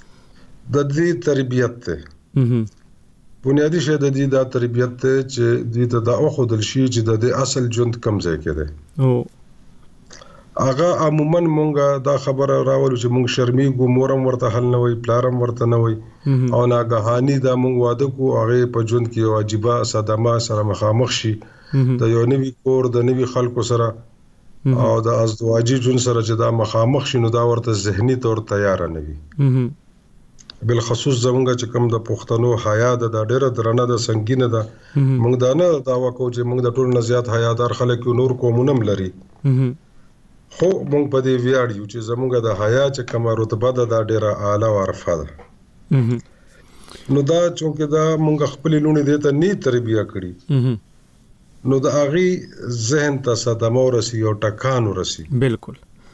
د دې تربیت ته بنیادی شی د دې دا تربیت ته چې دې ته دا خودل شي چې د دې اصل ژوند کم ځای کې دی او هغه عموما مونږه دا خبره راولو چې مونږ شرمېږو مورم ورته حل نه وي پلارم ورته نه وي او ناګهاني دا مونږ واده کو هغه په ژوند کې واجبہ صدمه سره مخامخ شي د یو نوي کور د نوي خلکو سره او د ازدواجی ژوند سره چې دا مخامخ شي نو دا ورته ذهني تور تیار نه وي بالخصوص زمونږ چې کوم د پښتنو حیا د ډېر درنه د سنگینه ده مونږ دا نه داوا کوو چې مونږ د ټول نه زیات حیادار خلک نور قومونه لري خو مونږ په دې ویاړ یو چې زموږ د حیا چې کومه رتبه ده دا ډیره اعلی او عرفه ده نو دا چې دا مونږ خپل لونی دې ته نی تربیه کړی نو دا اغي ذهن ته صدمه ورسی او ټکان ورسی بالکل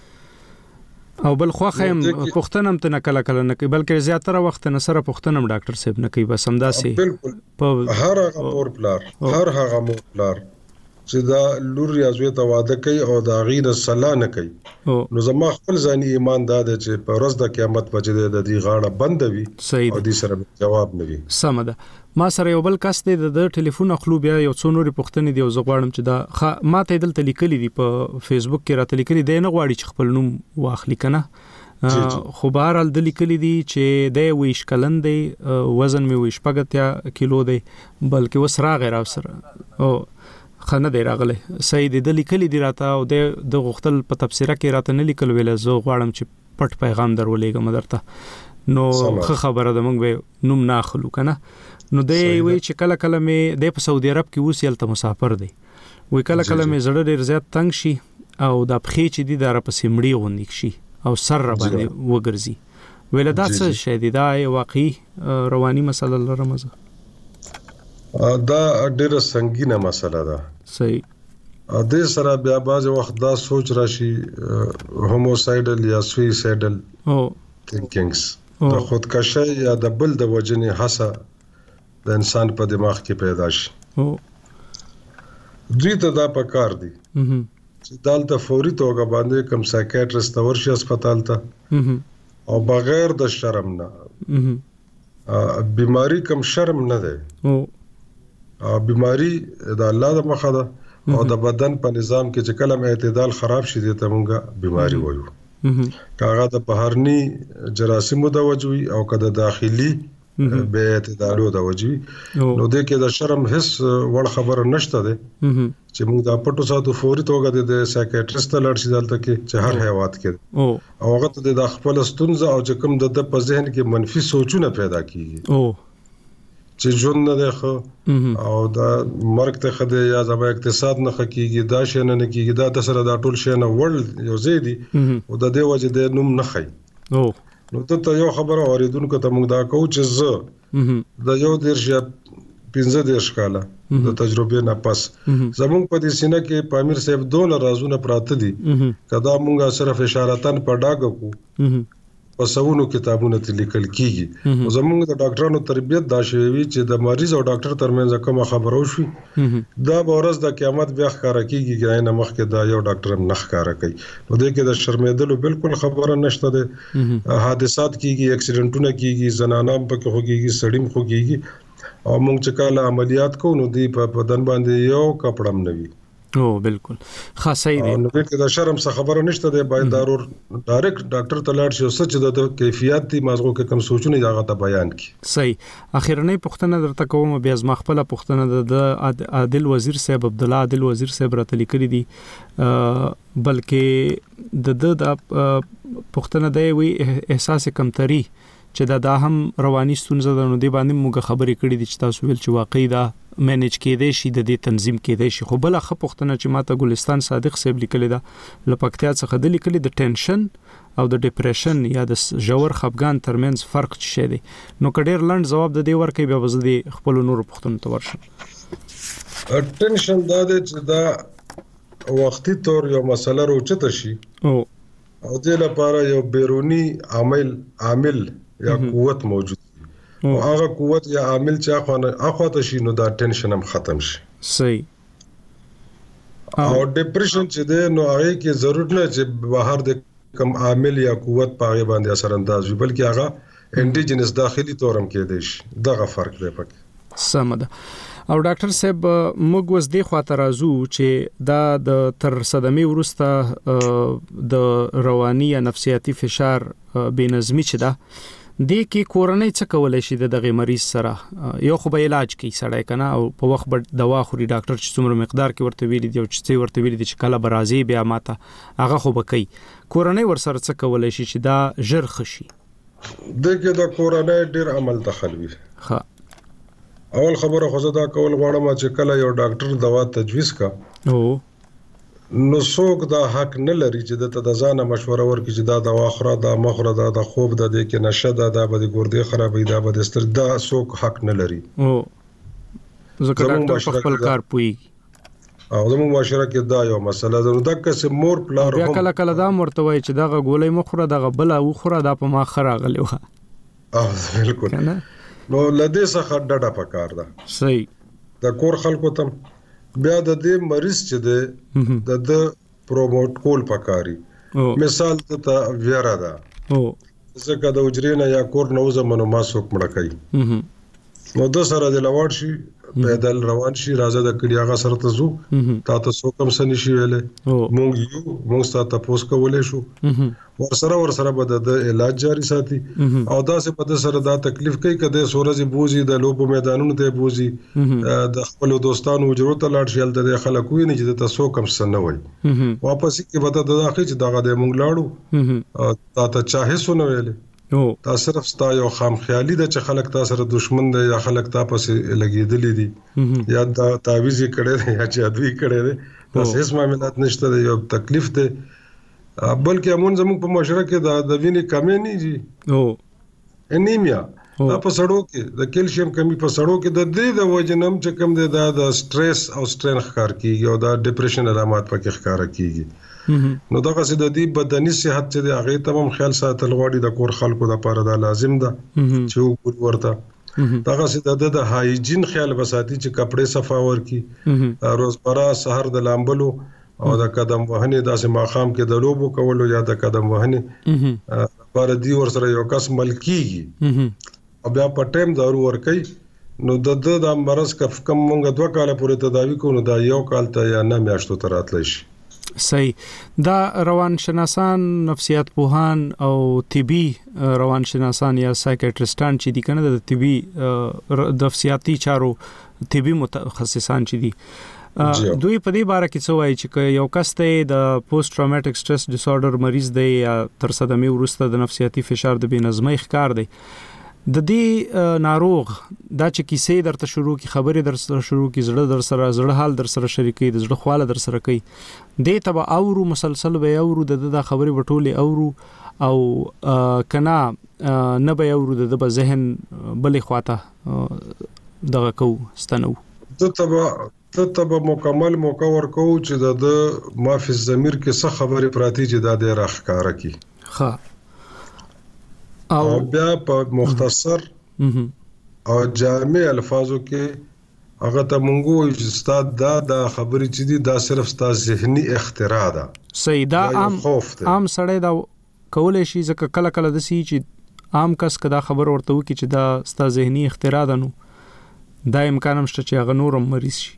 او بل خو خیم پښتنم ته نکله کله نه کوي بلکې زیاتره وخت نه سره پښتنم ډاکټر صاحب نه کوي بس همداسي بالکل په هر هغه مور پلار هر هغه مور پلار چې دا لور یا زوی ته واده کوي او دا غیر صلاح نه کوي نو زما خپل ځاني ایمان دا ده چې په ورځ د قیامت په چې د دې غاړه بند وي او دې سره جواب نه وي سم ده ما سره یو بل کس دی د ټلیفون اخلو بیا یو څو نورې پوښتنې دی او زه غواړم چې دا ما ته دلته لیکلي دي په فیسبوک کې راته لیکلي دی نه غواړي چې خپل نوم واخلي کنه خو بهرحال د لیکلي دي چې د ویش کلن دی وزن می ویش پګتیا کیلو دی بلکې وس راغی را سره او خنه دی راغله سید د لیکلي دی راته او د غختل په تفسیره کې راته نه لیکل ویل زه غواړم چې پټ پیغام درولېګم درته نو خبره ده موږ به نوم نه اخلو کنه نو دی وی چې کله کله مې د په سعودي عرب کې وسیل ته مسافر دی وی کله کله مې زړه ډیر زیات تنگ شي او د پخې چې دی دره په سیمړي غونډ شي او سر را باندې وګرځي ویل دا څه شی دی دا واقعي رواني مسله لرم زه دا ډیره سنگینه مسله ده صحیح د سره بیا باز وخت دا سوچ راشي هوموسایډل یا سویسایډل تھینکینګز د خودکشي یا د بل د وجنې حسه د انسان په دماغ کې پیدا شي دوی ته دا پکار دي چې دالته فوري توګه باندې کم سایکیاټریست ورشي هسپتال ته او بغیر د شرم نه بیماری کم شرم نه ده بیماری د الله د مخه ده او د بدن په نظام کې چې کلم اعتدال خراب شي ته مونږه بیماری وایو کاغه د بهرني جراثیمو د وجوي او کده داخلي به اعتدالو د وجوي نو د کې د شرم هیڅ وړ خبره نشته ده چې موږ د پټو ساتو فوري توګه د سایکیاټریست لړ شي دلته کې چې هر حیوانات کې او هغه ته د خپل ستونزه او چې کوم د په ذهن کې منفي سوچونه پیدا کیږي چې ژوند نه ده او دا مرګ ته خده یا زما اقتصاد نه کیږي دا شي نه کیږي دا د سره دا ټول شي نه ورلد یو زیدي او د دې وجه د نوم نه خي نو ته یو خبره اوریدونکو ته موږ دا کوو چې زه د یو درش یا 15 کاله د تجربه نه پس زموږ په دې سینه کې پامیر صاحب دوه رازونه پراته دي کدا موږ صرف اشارتن په ډاګه کو په سونو کتابونو ته لیکل کیږي او زموږ د ډاکټرانو تربیت دا شوی چې د مریض او ډاکټر ترمنځ کومه خبره وشي دا به ورځ د قیامت بیا ښکارا کیږي چې نه مخکې دا یو ډاکټر نه ښکارا کوي نو د کې د شرمېدلو بالکل خبره نشته ده حادثات کیږي اکسیډنټونه کیږي زنانام پکې هوږي سړیم خوږي او موږ چې کله عملیات کوو نو دی په بدن باندې یو کپړم نوي او بالکل خاصه دی نو کې دا شرم څه خبره نشته ده باید ضرور ډایرکټ ډاکټر ته لاړ شي او سچ د کیفیت دی مازغو کې کم سوچونه دا غته بیان کی صحیح اخیرنۍ پښتنه درته کوم بیا زما خپل پښتنه د عادل وزیر صاحب عبد الله عادل وزیر صاحب راته لیکلي دي بلکې د پښتنه دی وی احساس کمتري چې دا هم رواني ستونزه ده نو دی باندې موږ خبرې کړې دي چې تاسو ویل چې واقعي دا مینیج کېدای شي د دې تنظیم کېدای شي خو بل خه پښتنه چې ماته ګلستان صادق صاحب لیکلی دا لپکتیا څخه د لیکلي د ټینشن او د ډیپریشن یا د ژور خپګان ترمنځ فرق څه دی نو کډیر لند جواب د دې ورکې بیا وزدي خپل نور پښتون ته ورشم ټینشن دا د چې دا وختي تور یو مسله روچته شي او دې لپاره یو بیرونی عامل یا قوت موجود دی او هغه قوت یا عامل چې اخواته شي نو دا ټینشن هم ختم شي. صحیح. او ډیپریشن چې دی نو هغه کې ضرورت نه چې بهر د کم عامل یا قوت په هغه باندې اثر انداز وي بلکې هغه انډیجنس داخلي تورم کې دی شي. دغه فرق دی پکې. سم ده. او ډاکټر صاحب موږ وس دی خواته راځو چې دا د تر صدمې وروسته د رواني یا نفسیاتي فشار بې نظمي چې ده د کې کورنۍ څه کولای شي دغه مریض سره یو خو به علاج کوي سړی کنه او په وخت به دوا خوري ډاکټر چې څومره مقدار کې ورته ویلي دی او چې ورته ویلي دی چې کله برازي بیا ماته هغه خو به کوي. کورنۍ ور سره څه کولای شي چې دا ژر خشي؟ دغه د کورنۍ ډیر عمل تخلوي. ها اول خبره خو زه دا کول غواړم چې کله یو ډاکټر دوا تجویز کا نو څوک دا حق نه لري چې د ځانه مشوره ورکړي چې دا دوا خورا دا مخوره دا د خوب د دې کې نشه دا به د ګردې خرابې دا به د ستر دا څوک حق نه لري. ځکه ډاکټر په خپل کار پوي او زموږ معاشره کې دا یو مسله ده. نو دا کسه مور پلار هم کله کله دا مرته وای چې دا غولې مخوره دا بل او خوره دا په ما خراغلی و. بالکل. نو لدې څخه ډډه پکار ده. صحیح. د کور خلکو ته بیا د دې مریض چې د پروموټ کول پکاري. مثال ته ویرا ده ځکه د اجرې نه یا کور نو زمونو ما څوک مړ کوي نو د سره د لوړ شي پیدل روان شي راځه د کړي هغه سره ته زو تا ته څوک هم سن شي ویلې مونږ ستاسو تاسو کولې شو ور سره به د علاج جاری ساتي او دا سه په سره دا تکلیف کوي کده سورزي بوزي د لوبو میدانونو ته بوزي د خپل دوستانو ضرورت لاړ شي د خلکو نه چې تاسو کم سن وای واپس کې به د داخلي چې دغه د مونږ لاړو تا ته چاهه سن ویلې تا صرف ستا یو خام خیالي ده چې خلک تاسو سره دشمن دي یا خلک تاسو لګیدلې دي یا دا تعویذ کړي دي یا جادوی کړي دي تاسو هیڅ معاملات نشته دی یو تکلیف ده بلکې امون زموږ په معاشره کې د وینې کمی نه دي انیمیا دا په سړو کې د کیلشیم کمی په سړو کې د دې د وجنم چې کم دی د سټرس او سټرین ښکار کیږي او د ډیپریشن علامات پکې ښکار کیږي. نو دغه سي د دې بدني صحت چې د هغه تمام خیال ساتل غواړي د کور خلکو لپاره دا لازم ده چې وګور ورته دغه سي د هایجین خیال بساتي چې کپڑے صفا ورکي روزمره سحر د لامبلو او د قدم وهنې داسې ماخام کې د لوبو کولو یا د قدم وهنې لپاره دی ور سره یو کس ملکیږي او بیا په ټیم دارو ورکي نو د مرز کم مونږ 2 کال پورې تداوی کوو نو دا یو کال ته یا نه میاشتو ته راتلی شي. صحیح. دا روانشناسان نفسیات پوهان او طبي روانشناسان یا سایکیاټریسټان چې دي کنه د طبي نفسیاتي چارو طبي متخصصان چې دي دوی په دې باره کې څه وایي چې یو کس ته د پوسټ ټراوماټیک سټرس ډیس آرډر مریض دی یا تر صدمې وروسته د نفسیاتي فشار د بې نظمۍ ښکار دی د دې ناروغ دا چې کیسې درته شروع کی خبرې در سره شروع کی زړه حال در سره شریکي د زړه خواله در سره کوي دې تبع اورو مسلسل به اورو د خبرې بټولې اورو او کنا نه به اورو د ذهن بلې خواته دغه کو ستنو ته تبع مکمل موقع ورکو چې د مافي ضمیر کې څه خبرې پراتی چې دا د راخکاره کی ها او بیا په مختصر او جامع الفاظو کې هغه ته مونږ چې ستاد دا خبرې چې دي دا صرف ستاسو ذهني اختراع ده. صحیح. دا عام سړی دا کولای شي ځکه کله کله د سي چې عام کس کدا خبر ورته وکي چې دا ستاسو ذهني اختراع ده نو دا امکان هم شته چې هغه نورم مریض شي.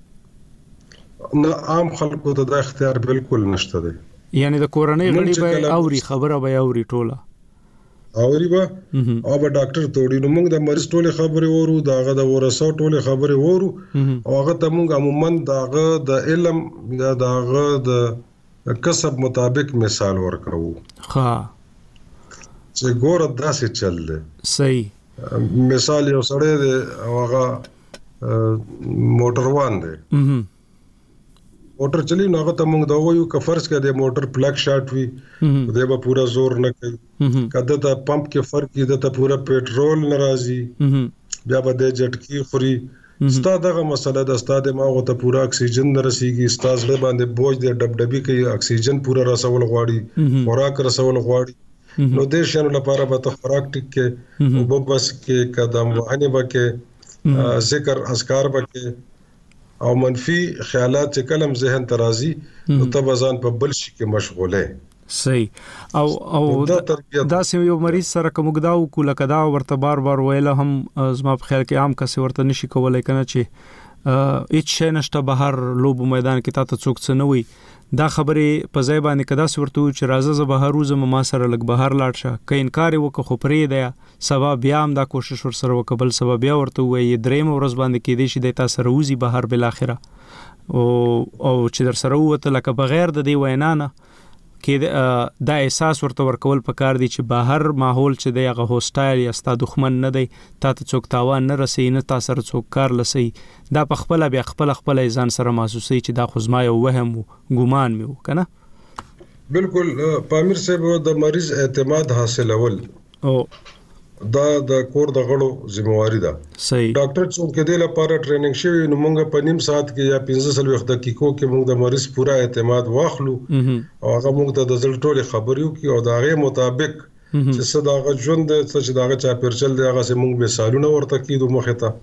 نه عام خلکو ته دا اختیار بالکل نشته دی. یعنی د کورنۍ غړي به اوري خبره به اوري ټوله اوري با او به ډاکټر توړي نو موږ د مریض ټوله خبره وورو داغه د ورسو ټوله خبره وورو او هغه ته موږ عموما داغه د علم یا داغه د کسب مطابق مثال ورکو. ها چې ګور داسې چل دی. صحیح. مثال یو سړی دی او هغه موټر وان دی موټر چلی نو هغه ته موږ دا وایو که فرض کړه د موټر پلگ شارټ وي دا به پورا زور نه کوي کله ته پمپ کې فرق کیده ته پورا پېټرول ناراضي بیا به د جټکی خوري ستا دغه مسله د استاد ماغه ته پورا اکسیجن نه رسیږي، استاد له باندې بوج د ډبډبي کوي، اکسیجن پورا رسول غواړي، خوراک رسول غواړي، نو د شنو لپاره به ته خوراک ټیک کې او بس کې قدم وهنه وکې، ذکر اذکار وکې، او منفي خیالات چې کلم ذهن ترازی نو ته ځان په بل شي کې مشغوله. صحیح. او دا سم یو مریض سره کومګدا او کولکدا ورته بار ویل هم زما په خیال کې عام کس ورته نشي کولای کنه چې هیڅ شي نشته بهر لوب میدان کې تاسو څوک څه نه وي. دا خبره په ځای باندې کدا ورته چې راځه زه بهر روزم ما سره لګ بهر لاړ شه، کین کار وکړه خو پرې دی سبا بیا هم دا کوشش ور سره وکبل سبا بیا ورته وایي دریم ورځ باندې کې دی چې د تاسو روزي بهر بل اخره او چې در سره وته لکه بغیر د دی وینا نه کې دا احساس ورته ورکول پکار دی چې بهر ماحول چې دی هغه هوسټایل یا ستا دښمن نه دی، تاسو څوک تاوان نه رسي نه تاسو سره څوک کار لسي، دا په خپل بیا خپل ځان سره محسوسي چې دا خو زما یو وهم ګومان میو کنه. بالکل پامیر صاحب د مریض اعتماد حاصلول او دا د کور د غړو ذمہواری ده. صحیح. ډاکټر څوک دې لپاره ټریننګ شوی نو موږ په نیم ساعت کې یا 15 وخت دقیقو کې موږ د مریض پورا اعتماد واخلو او هغه موږ ته د زړه ټولې خبرې وکړي او دا غي مطابق چې صداغه ژوند چې داغه چا پرچل دی هغه سه موږ مثالونه ورته کیدو مخه ته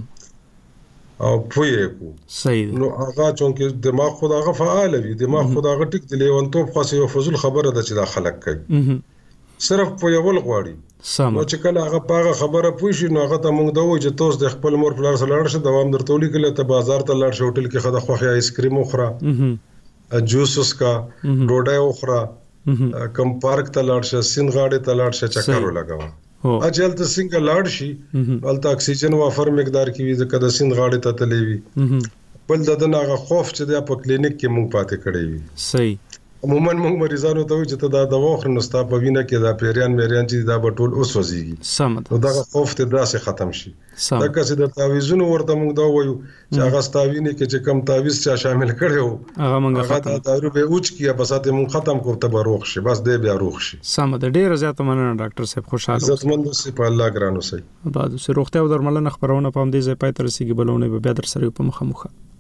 او پوهه کو. صحیح. نو هغه چې دماغ خداغه فعال وي، دماغ خداغه ټیک دی لیوان توپ خاصه یو فضول خبره ده چې دا خلک کوي صرف په یو غواړي. نو چې کله هغه پاغه خبره پوه شي نو هغه ته موږ دا وایو چې تاسو د خپل مور پلار سره لاړ شئ، دوام درته ولیکل ته بازار ته لاړ شئ، هوټل کې خدای خوخه آیس کریم وخوره، جوس وسکا، ډوډۍ وخوره، کم پارک ته لاړ شئ، سین غاړې ته لاړ شئ، چکر ولګاوه. اجل ته څنګه لاړ شي ولته اکسیجن وافر مقدار کې وي ځکه د سین غاړې ته تللی وي، بل دغه غوف چې د په کلینیک کې موږ پاتې کړی وي. صحیح. عموما موږ مریضانو ته چې ته دا دوا خورې نو ستا په وینه کې دا پیریان میریان چې دا بټول اوس وځيږي، نو دا خوف ته داسې ختم شي. دا کسې د تعویذونو ورته موږ دا وایو چې هغه ستاوینه کې چې کم تعویذ چا شامل کړو هغه موږ ختم دارو به اوچ کیه بس ته موږ ختم کوته به روغ شي، بس دې بیا روغ شي. سم ده. ډیر زیات مننه ډاکټر صاحب، خوشاله عزتمند سي په الله ګرانو سي. بعد سره روغتیا او درملنه خبرونه پام دې ځای پای تر سیګي بلونه به بیا در سره په مخه